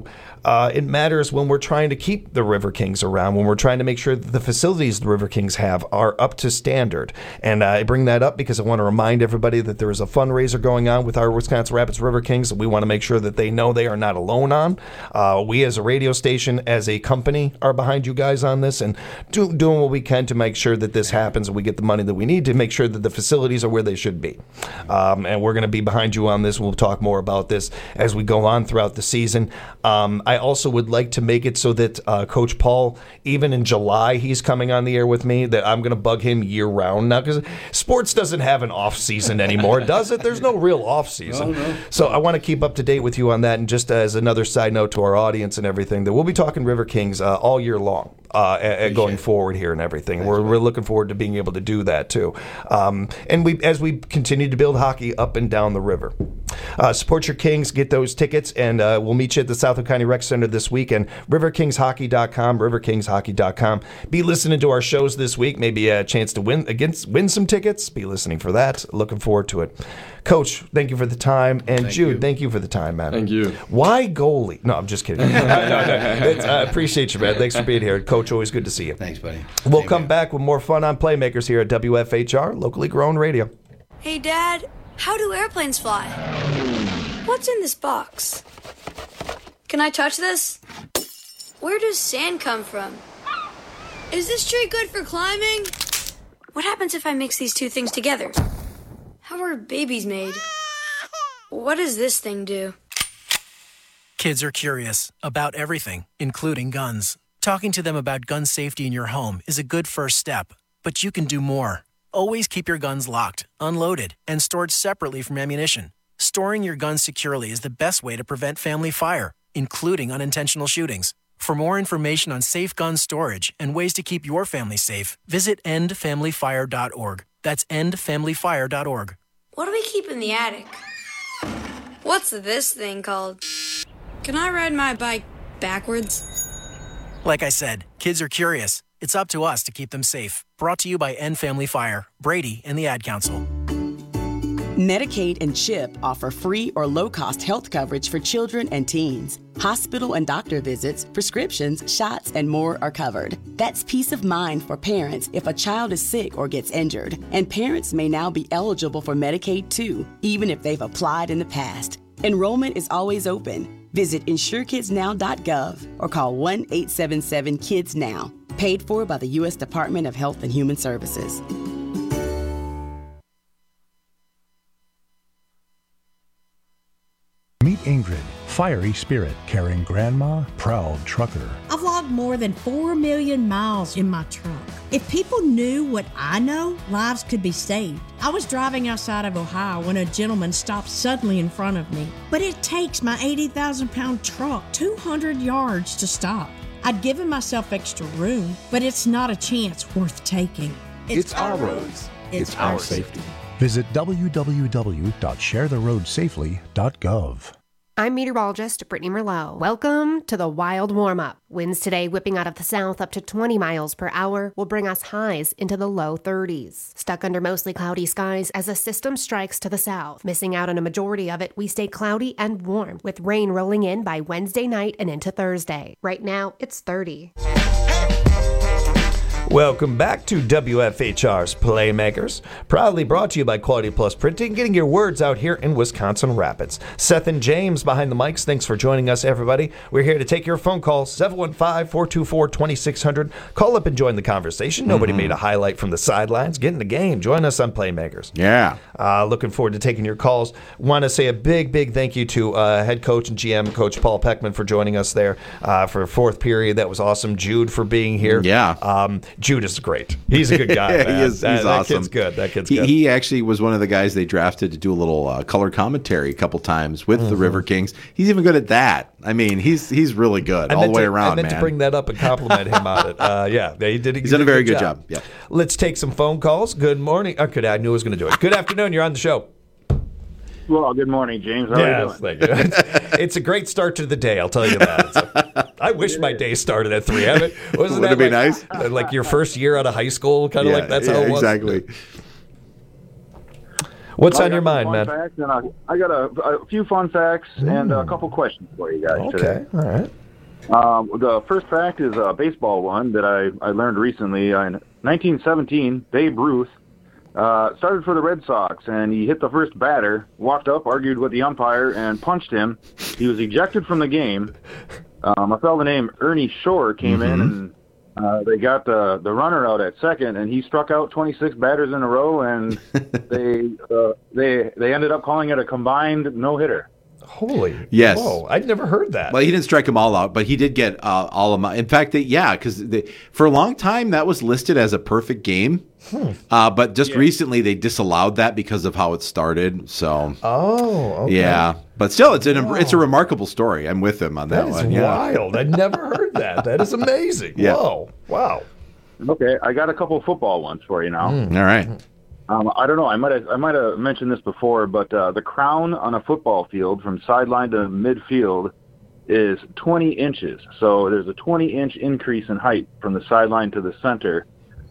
Uh, it matters when we're trying to keep the River Kings around, when we're trying to make sure that the facilities the River Kings have are up to standard. And uh, I bring that up because I want to remind everybody that there is a fundraiser going on with our Wisconsin Rapids River Kings that we want to make sure that they know they are not alone on. Uh, we as a radio station, as a company, are behind you guys on this and do, doing what we can to make sure that this happens and we get the money that we need to make sure that the facilities are where they should be. Um, and we're going to be behind you on this. We'll talk more about this as we go on throughout the season. Um, I also would like to make it so that uh, Coach Paul, even in July, he's coming on the air with me, that I'm going to bug him year round now, because sports doesn't have an off season anymore, does it? There's no real off season. No, no. So I want to keep up to date with you on that. And just as another side note to our audience and everything, that we'll be talking River Kings uh, all year long. Uh, and going forward here and everything. Thanks, we're, we're looking forward to being able to do that too. Um, and we as we continue to build hockey up and down the river. Uh, support your Kings, get those tickets, and uh, we'll meet you at the Southwood County Rec Center this weekend. river kings hockey dot com, river kings hockey dot com. Be listening to our shows this week. Maybe a chance to win against win some tickets. Be listening for that. Looking forward to it. Coach, thank you for the time. And thank Jude, you. thank you for the time, man. Thank you. Why goalie? No, I'm just kidding. no, no, no. It's, I appreciate you, man. Thanks for being here. Coach, always good to see you. Thanks, buddy. We'll Same come here. back with more fun on Playmakers here at W F H R, locally grown radio. Hey, Dad, how do airplanes fly? What's in this box? Can I touch this? Where does sand come from? Is this tree good for climbing? What happens if I mix these two things together? How are babies made? What does this thing do? Kids are curious about everything, including guns. Talking to them about gun safety in your home is a good first step, but you can do more. Always keep your guns locked, unloaded, and stored separately from ammunition. Storing your guns securely is the best way to prevent family fire, including unintentional shootings. For more information on safe gun storage and ways to keep your family safe, visit end family fire dot org. That's end family fire dot org. What do we keep in the attic? What's this thing called? Can I ride my bike backwards? Like I said, kids are curious. It's up to us to keep them safe. Brought to you by End Family Fire, Brady, and the Ad Council. Medicaid and CHIP offer free or low-cost health coverage for children and teens. Hospital and doctor visits, prescriptions, shots, and more are covered. That's peace of mind for parents if a child is sick or gets injured. And parents may now be eligible for Medicaid too, even if they've applied in the past. Enrollment is always open. Visit insure kids now dot gov or call one eight seven seven kids now. Paid for by the U S Department of Health and Human Services. Meet Ingrid, fiery spirit, caring grandma, proud trucker. I've logged more than four million miles in my truck. If people knew what I know, lives could be saved. I was driving outside of Ohio when a gentleman stopped suddenly in front of me. But it takes my eighty thousand pound truck two hundred yards to stop. I'd given myself extra room, but it's not a chance worth taking. It's, it's our roads. It's, it's our safety. Visit w w w dot share the road safely dot gov. I'm meteorologist Brittany Merlot. Welcome to the Wild Warm-Up. Winds today whipping out of the south up to twenty miles per hour will bring us highs into the low thirties. Stuck under mostly cloudy skies as a system strikes to the south. Missing out on a majority of it, we stay cloudy and warm, with rain rolling in by Wednesday night and into Thursday. Right now, it's thirty. Welcome back to W F H R's Playmakers, proudly brought to you by Quality Plus Printing, getting your words out here in Wisconsin Rapids. Seth and James behind the mics, thanks for joining us, everybody. We're here to take your phone calls, seven one five, four two four, two six zero zero. Call up and join the conversation. Nobody mm-hmm. made a highlight from the sidelines. Get in the game. Join us on Playmakers. Yeah. Uh, looking forward to taking your calls. Want to say a big, big thank you to uh, head coach and G M, Coach Paul Peckman, for joining us there uh, for fourth period. That was awesome. Jude for being here. Yeah. Um, Jude is great. He's a good guy. he is, he's that, awesome. That kid's good. That kid's he, good. He actually was one of the guys they drafted to do a little uh, color commentary a couple times with mm-hmm. the River Kings. He's even good at that. I mean, he's he's really good I all the way to, around, I meant man. to bring that up and compliment him on it. Uh, yeah, he did. He's he done did a very good, good job. job. Yeah. Let's take some phone calls. Good morning. Oh, good. I knew I was going to do it. Good afternoon. You're on the show. Well, good morning, James. How yes, are you doing? Thank you. It's a great start to the day, I'll tell you that. So, I wish my day started at three. Wasn't Would that it be like, nice? Like your first year out of high school, kind of yeah, like that's yeah, how it was? Exactly. What's well, on your mind, man? Facts and I, I got a, a few fun facts mm. and a couple questions for you guys okay, today. all right. Um, the first fact is a baseball one that I, I learned recently. In nineteen seventeen, Babe Ruth uh, started for the Red Sox, and he hit the first batter, walked up, argued with the umpire, and punched him. He was ejected from the game. Um, a fellow named Ernie Shore came Mm-hmm. in, and uh, they got the, the runner out at second, and he struck out twenty-six batters in a row, and they uh, they they ended up calling it a combined no-hitter. Holy. Yes. Whoa, I'd never heard that. Well, he didn't strike them all out, but he did get uh, all of them. In fact, they, yeah, because for a long time that was listed as a perfect game. Hmm. Uh, but just recently they disallowed that because of how it started. So, Oh, okay. yeah, but still, it's an it's a remarkable story. I'm with him on that, That is one. Yeah. wild. I'd never heard that. That is amazing. Yeah. Whoa. Wow. Okay, I got a couple of football ones for you now. Mm. All right. Um, I don't know. I might have I might have mentioned this before, but uh, the crown on a football field from sideline to midfield is twenty inches. So there's a twenty inch increase in height from the sideline to the center,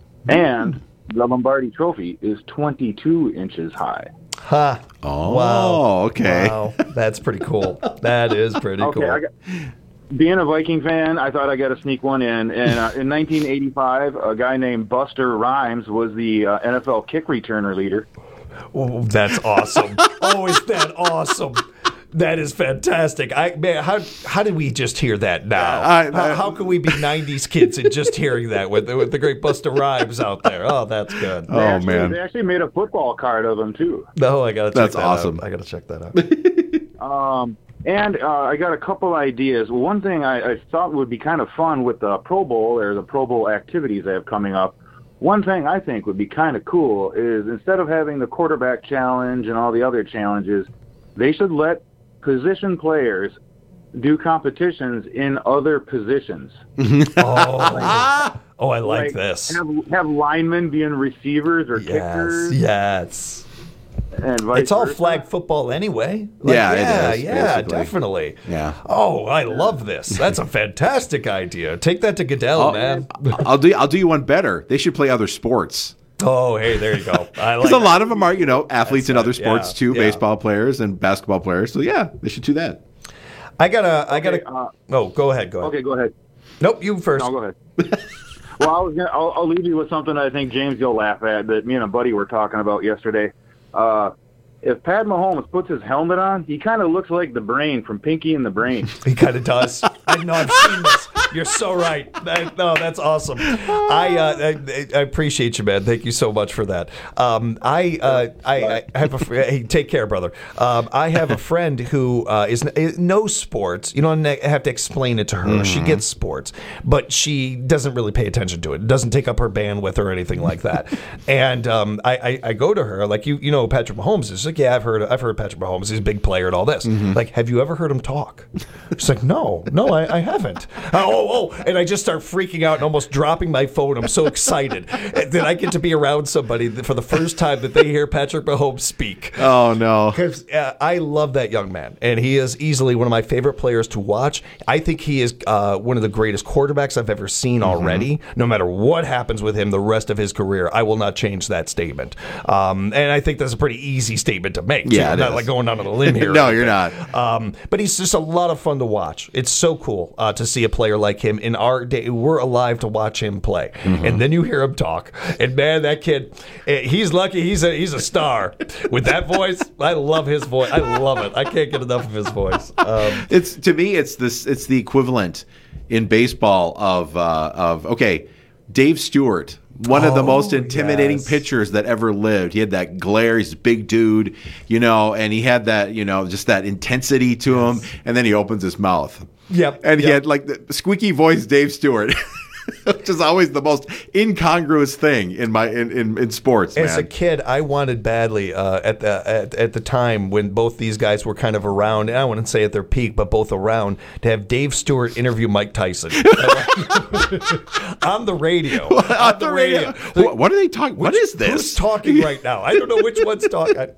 and the Lombardi Trophy is twenty-two inches high. Ha. Oh, wow. okay. Wow. That's pretty cool. That is pretty Okay, cool. I got, being a Viking fan, I thought I got to sneak one in. And uh, in nineteen eighty-five, a guy named Buster Rhymes was the uh, N F L kick returner leader. Oh, that's awesome. Oh, is that awesome? That is fantastic. I man, how how did we just hear that now? I- I- how, how can we be nineties kids and just hearing that with with the great Busta Rhymes out there? Oh, that's good. They actually, They actually made a football card of him, too. No, I gotta check That's that awesome. out. I gotta check that out. Um, and uh, I got a couple ideas. One thing I, I thought would be kind of fun with the Pro Bowl or the Pro Bowl activities they have coming up. One thing I think would be kind of cool is instead of having the quarterback challenge and all the other challenges, they should let position players do competitions in other positions. oh, oh, I like, this. Have, have linemen being receivers or Yes, kickers. yes. And vice It's all versa. flag football anyway. Like, Yeah, it yeah, is, yeah, basically. definitely. Yeah. Oh, I love this. That's a fantastic idea. Take that to Goodell, I'll, man. I'll do I'll do you one better. They should play other sports. Oh, hey, there you go. I like Because a lot of them are, you know, athletes in other sports yeah, too, yeah. baseball players and basketball players. So yeah, they should do that. I gotta, I gotta. uh, oh, go ahead, go ahead. Okay, go ahead. Nope, you first. No, go ahead. Well, I was gonna, I'll, I'll leave you with something I think James you'll laugh at that me and a buddy were talking about yesterday. Uh, if Pat Mahomes puts his helmet on, he kind of looks like the Brain from Pinky and the Brain. He kind of does. I know. I've seen this. You're so right. That, no, that's awesome. I, uh, I I appreciate you, man. Thank you so much for that. Um, I, uh, I I have a fr- hey, take care, brother. Um, I have a friend who uh, is, is knows sports. You don't have to explain it to her. Mm-hmm. She gets sports, but she doesn't really pay attention to it. Doesn't take up her bandwidth or anything like that. and um, I, I I go to her like you you know who Patrick Mahomes is. She's like, yeah, I've heard I've heard Patrick Mahomes. He's a big player and all this. Mm-hmm. Like, have you ever heard him talk? She's like, no, no, I, I haven't. Oh, oh, and I just start freaking out and almost dropping my phone. I'm so excited that I get to be around somebody that for the first time that they hear Patrick Mahomes speak. Oh no! Because uh, I love that young man, and he is easily one of my favorite players to watch. I think he is uh, one of the greatest quarterbacks I've ever seen already. No matter what happens with him the rest of his career, I will not change that statement. Um, and I think that's a pretty easy statement to make. Yeah, I'm it not is. like going down on a limb here. or No, you're anything. not. Um, but he's just a lot of fun to watch. It's so cool uh, to see a player like him in our day. We're alive to watch him play, Mm-hmm. and then you hear him talk. And man, that kid, eh, he's lucky. He's a he's a star with that voice. I love his voice. I love it. I can't get enough of his voice. Um, It's to me, it's this. It's the equivalent in baseball of uh, of okay, Dave Stewart, one of the Oh, most intimidating yes. pitchers that ever lived. He had that glare. He's a big dude, you know, and he had that, you know, just that intensity to him. And then he opens his mouth. Yep. And he yep. had like the squeaky voice, Dave Stewart. Which is always the most incongruous thing in my in, in, in sports, As a man. kid, I wanted badly uh, at the at, at the time when both these guys were kind of around. And I wouldn't say at their peak, but both around, to have Dave Stewart interview Mike Tyson on the radio. on the radio. What, what are they talking? What is this? Who's talking right now? I don't know which one's talking. I-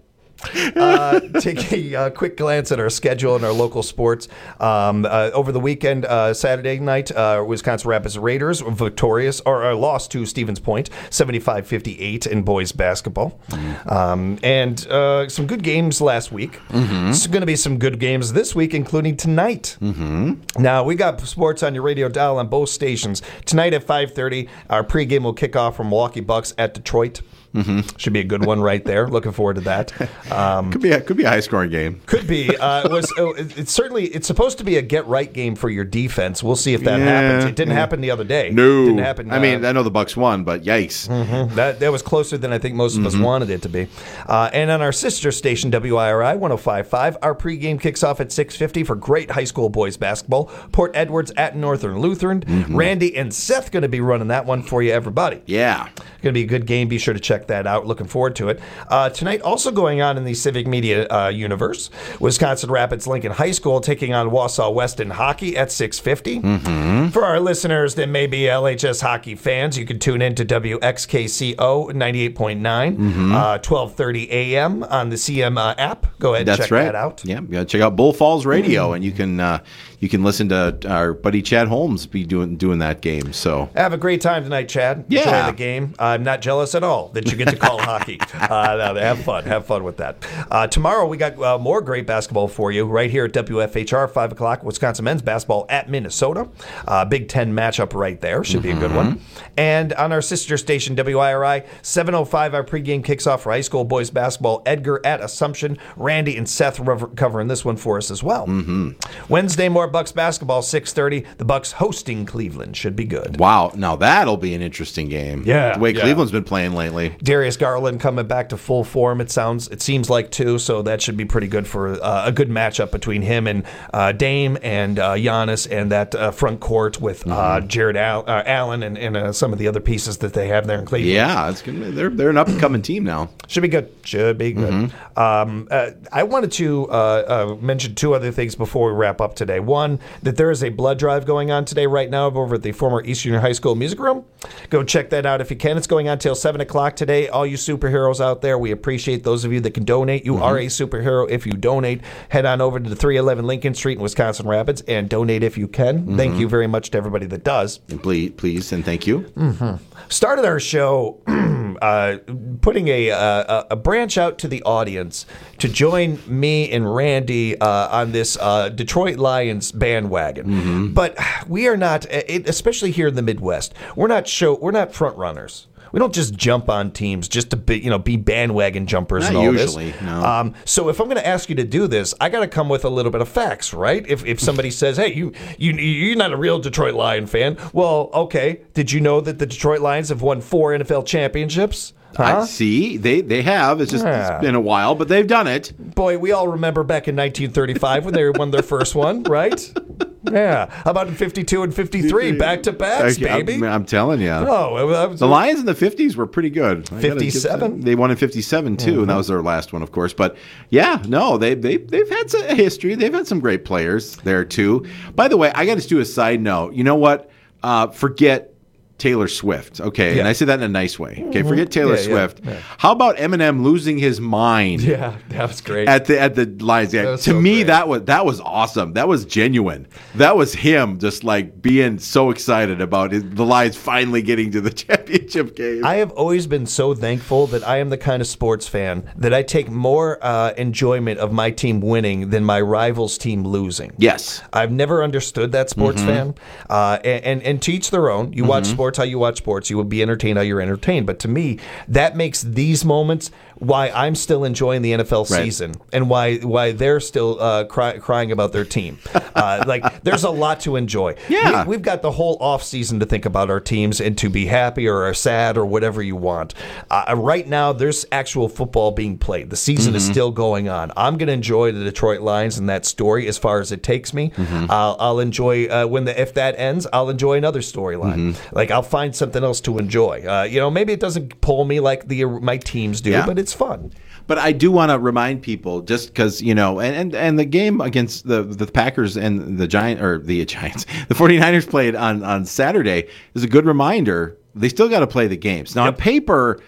Uh, take a uh, quick glance at our schedule and our local sports. Um, uh, over the weekend, uh, Saturday night, uh, Wisconsin Rapids Raiders were victorious or uh, lost to Stevens Point, seventy-five fifty-eight in boys basketball. Um, and uh, some good games last week. Mm-hmm. There's going to be some good games this week, including tonight. Mm-hmm. Now, we got sports on your radio dial on both stations. Tonight at five thirty, our pregame will kick off from Milwaukee Bucks at Detroit. Mm-hmm. Should be a good one right there. Looking forward to that. Um, could be a, could be a high scoring game. Could be. Uh, it was. Oh, it, it's certainly. It's supposed to be a get right game for your defense. We'll see if that Yeah, happens. It didn't yeah. happen the other day. No, didn't happen. I uh, mean, I know the Bucks won, but yikes. Mm-hmm. That that was closer than I think most of us Mhm. wanted it to be. Uh, and on our sister station, W I R I one oh five point five, our pregame kicks off at six fifty for great high school boys basketball. Port Edwards at Northern Lutheran. Mhm. Randy and Seth going to be running that one for you, everybody. Yeah. Going to be a good game. Be sure to check that out. Looking forward to it. Uh, tonight, also going on in the civic media uh, universe, Wisconsin Rapids Lincoln High School taking on Wausau West in hockey at six fifty. Mm-hmm. For our listeners that may be L H S hockey fans, you can tune in to W X K C O ninety-eight point nine, Mhm. uh, twelve thirty a.m. on the C M uh, app. Go ahead and That's check right. that out. Yeah, you gotta check out Bull Falls Radio, and you can uh, you can listen to our buddy Chad Holmes be doing doing that game. So Have a great time tonight, Chad. Yeah. Enjoy the game. I'm not jealous at all that you get to call hockey. Uh, no, have fun. Have fun with that. Uh, tomorrow, we got uh, more great basketball for you right here at W F H R, five o'clock, Wisconsin men's basketball at Minnesota. Uh, Big Ten matchup right there. Should be a good one. And on our sister station, W I R I, seven oh five, our pregame kicks off for high school boys basketball. Edgar at Assumption. Randy and Seth rev- covering this one for us as well. Mm-hmm. Wednesday, more Bucks basketball, six thirty. The Bucks hosting Cleveland. Should be good. Wow, now that'll be an interesting game. Yeah, the way yeah. Cleveland's been playing lately. Darius Garland coming back to full form. It sounds, it seems like too. So that should be pretty good for uh, a good matchup between him and uh, Dame and uh, Giannis and that uh, front court with uh, Jared Al- uh, Allen and, and uh, some of the other pieces that they have there in Cleveland. Yeah, it's gonna be, they're they're an up and coming team now. Should be good. Should be good. Mm-hmm. Um, uh, I wanted to uh, uh, mention two other things before we wrap up today. One, that there is a blood drive going on today right now over at the former East Junior High School Music Room. Go check that out if you can. It's going on till seven o'clock today. All you superheroes out there, we appreciate those of you that can donate. You Mm-hmm. are a superhero if you donate. Head on over to the three eleven Lincoln Street in Wisconsin Rapids and donate if you can. Thank Mhm. you very much to everybody that does. And please, please, and thank you. Mm-hmm. Started our show uh, putting a, a a branch out to the audience to join me and Randy uh, on this uh, Detroit Lions bandwagon. Mm-hmm. But we are not, it, especially here in the Midwest. We're not show. We're not front runners. We don't just jump on teams just to be, you know, be bandwagon jumpers Not and all usually, this. no. Um, so if I'm going to ask you to do this, I got to come with a little bit of facts, right? If if somebody says, "Hey, you you you're not a real Detroit Lion fan," well, okay. Did you know that the Detroit Lions have won four N F L championships? Huh? I see. They they have. It's just Yeah. it's been a while, but they've done it. Boy, we all remember back in nineteen thirty-five when they won their first one, right? Yeah. How about in fifty-two and fifty-three, back to backs, I- I'm- baby? I'm, telling you. Oh, that was- the Lions in the fifties were pretty good. I gotta give fifty-seven? them- They won in fifty-seven too, and that Mhm. was their last one, of course. But yeah, no, they they they've had some, a history. They've had some great players there too. By the way, I got to do a side note. You know what? Uh, forget Taylor Swift. Okay, and Yeah. I say that in a nice way. Okay, Mhm. forget Taylor Yeah, yeah, Swift. yeah. How about Eminem losing his mind? Yeah, that was great. At the at the Lions, yeah. That was To so me, great. that was that was awesome. That was genuine. That was him just like being so excited about his, the Lions finally getting to the championship game. I have always been so thankful that I am the kind of sports fan that I take more uh, enjoyment of my team winning than my rival's team losing. Yes. I've never understood that sports Mhm. fan. Uh, and, and, and to each their own. You watch Mhm. sports how you watch sports. You will be entertained how you're entertained. But to me, that makes these moments why I'm still enjoying the N F L Right. season and why why they're still uh, cry, crying about their team. Uh, like, there's a lot to enjoy. Yeah. We, we've got the whole off season to think about our teams and to be happy or sad or whatever you want. Uh, right now, there's actual football being played. The season is Mhm. still going on. I'm going to enjoy the Detroit Lions and that story as far as it takes me. Mhm. I'll, I'll enjoy uh, when the if that ends. I'll enjoy another storyline. Mm-hmm. Like, I'll find something else to enjoy. Uh, you know, maybe it doesn't pull me like the my teams do, Yeah. but it's fun. But I do want to remind people, just because, you know, and, and, and the game against the the Packers and the Giant or the Giants, the 49ers played on, on Saturday is a good reminder. They still got to play the games. Now, on paper,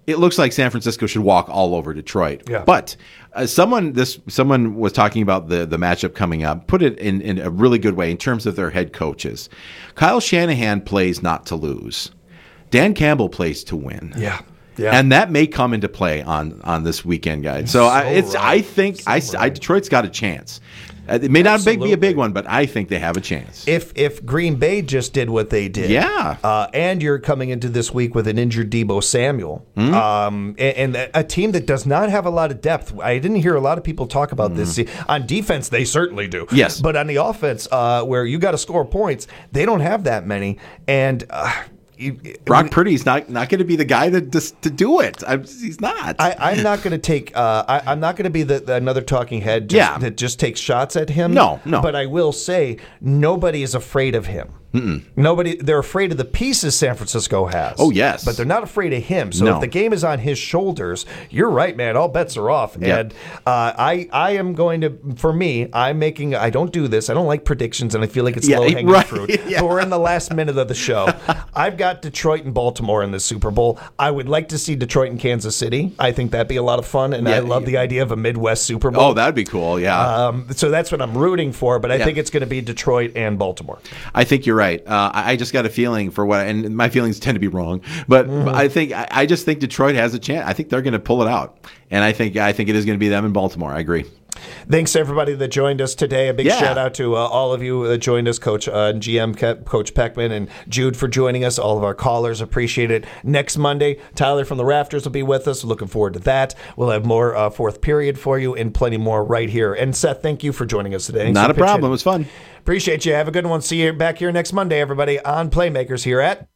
it looks like San Francisco should walk all over Detroit. Yeah. But uh, someone this someone was talking about the the matchup coming up. Put it in, in a really good way in terms of their head coaches. Kyle Shanahan plays not to lose. Dan Campbell plays to win. Yeah. Yeah. And that may come into play on, on this weekend, guys. So, So I, it's right. I think So I, right. I Detroit's got a chance. Uh, It may not big, be Absolutely. a big one, but I think they have a chance. If if Green Bay just did what they did, Yeah. uh, and you're coming into this week with an injured Deebo Samuel, Mhm. um, and, and a team that does not have a lot of depth. I didn't hear a lot of people talk about this. See, on defense, they certainly do. Yes. But on the offense, uh, where you got to score points, they don't have that many. And uh, you- Brock Purdy's not, not going to be the guy to just to do it. I'm, he's not. I, I'm not going to take. Uh, I, I'm not going to be the, the another talking head just, Yeah. that just takes shots at him. No, no. But I will say nobody is afraid of him. Mm-mm. Nobody. They're afraid of the pieces San Francisco has. Oh, yes. But they're not afraid of him. So No. if the game is on his shoulders, you're right, man. All bets are off. Yep. And uh, I, I am going to. For me, I'm making. I don't do this. I don't like predictions, and I feel like it's Yeah, low hanging right. fruit. Yeah. But we're in the last minute of the show. I've got Detroit and Baltimore in the Super Bowl. I would like to see Detroit and Kansas City. I think that'd be a lot of fun, and I Yeah. love the idea of a Midwest Super Bowl. Oh, that'd be cool. Yeah. Um, so that's what I'm rooting for, but I Yeah. think it's going to be Detroit and Baltimore. I think you're right. Uh, I I just got a feeling for what, and my feelings tend to be wrong, but Mm-hmm. I think I, I just think Detroit has a chance. I think they're going to pull it out, and I think I think it is going to be them in Baltimore. I agree. Thanks to everybody that joined us today. A big Yeah. shout out to uh, all of you that joined us, Coach uh, G M Ke- Coach Peckman and Jude for joining us. All of our callers appreciate it. Next Monday, Tyler from the Rafters will be with us. Looking forward to that. We'll have more uh, fourth period for you and plenty more right here. And Seth, thank you for joining us today. Thanks Not for a problem. pitching. It was fun. Appreciate you. Have a good one. See you back here next Monday, everybody, on Playmakers here at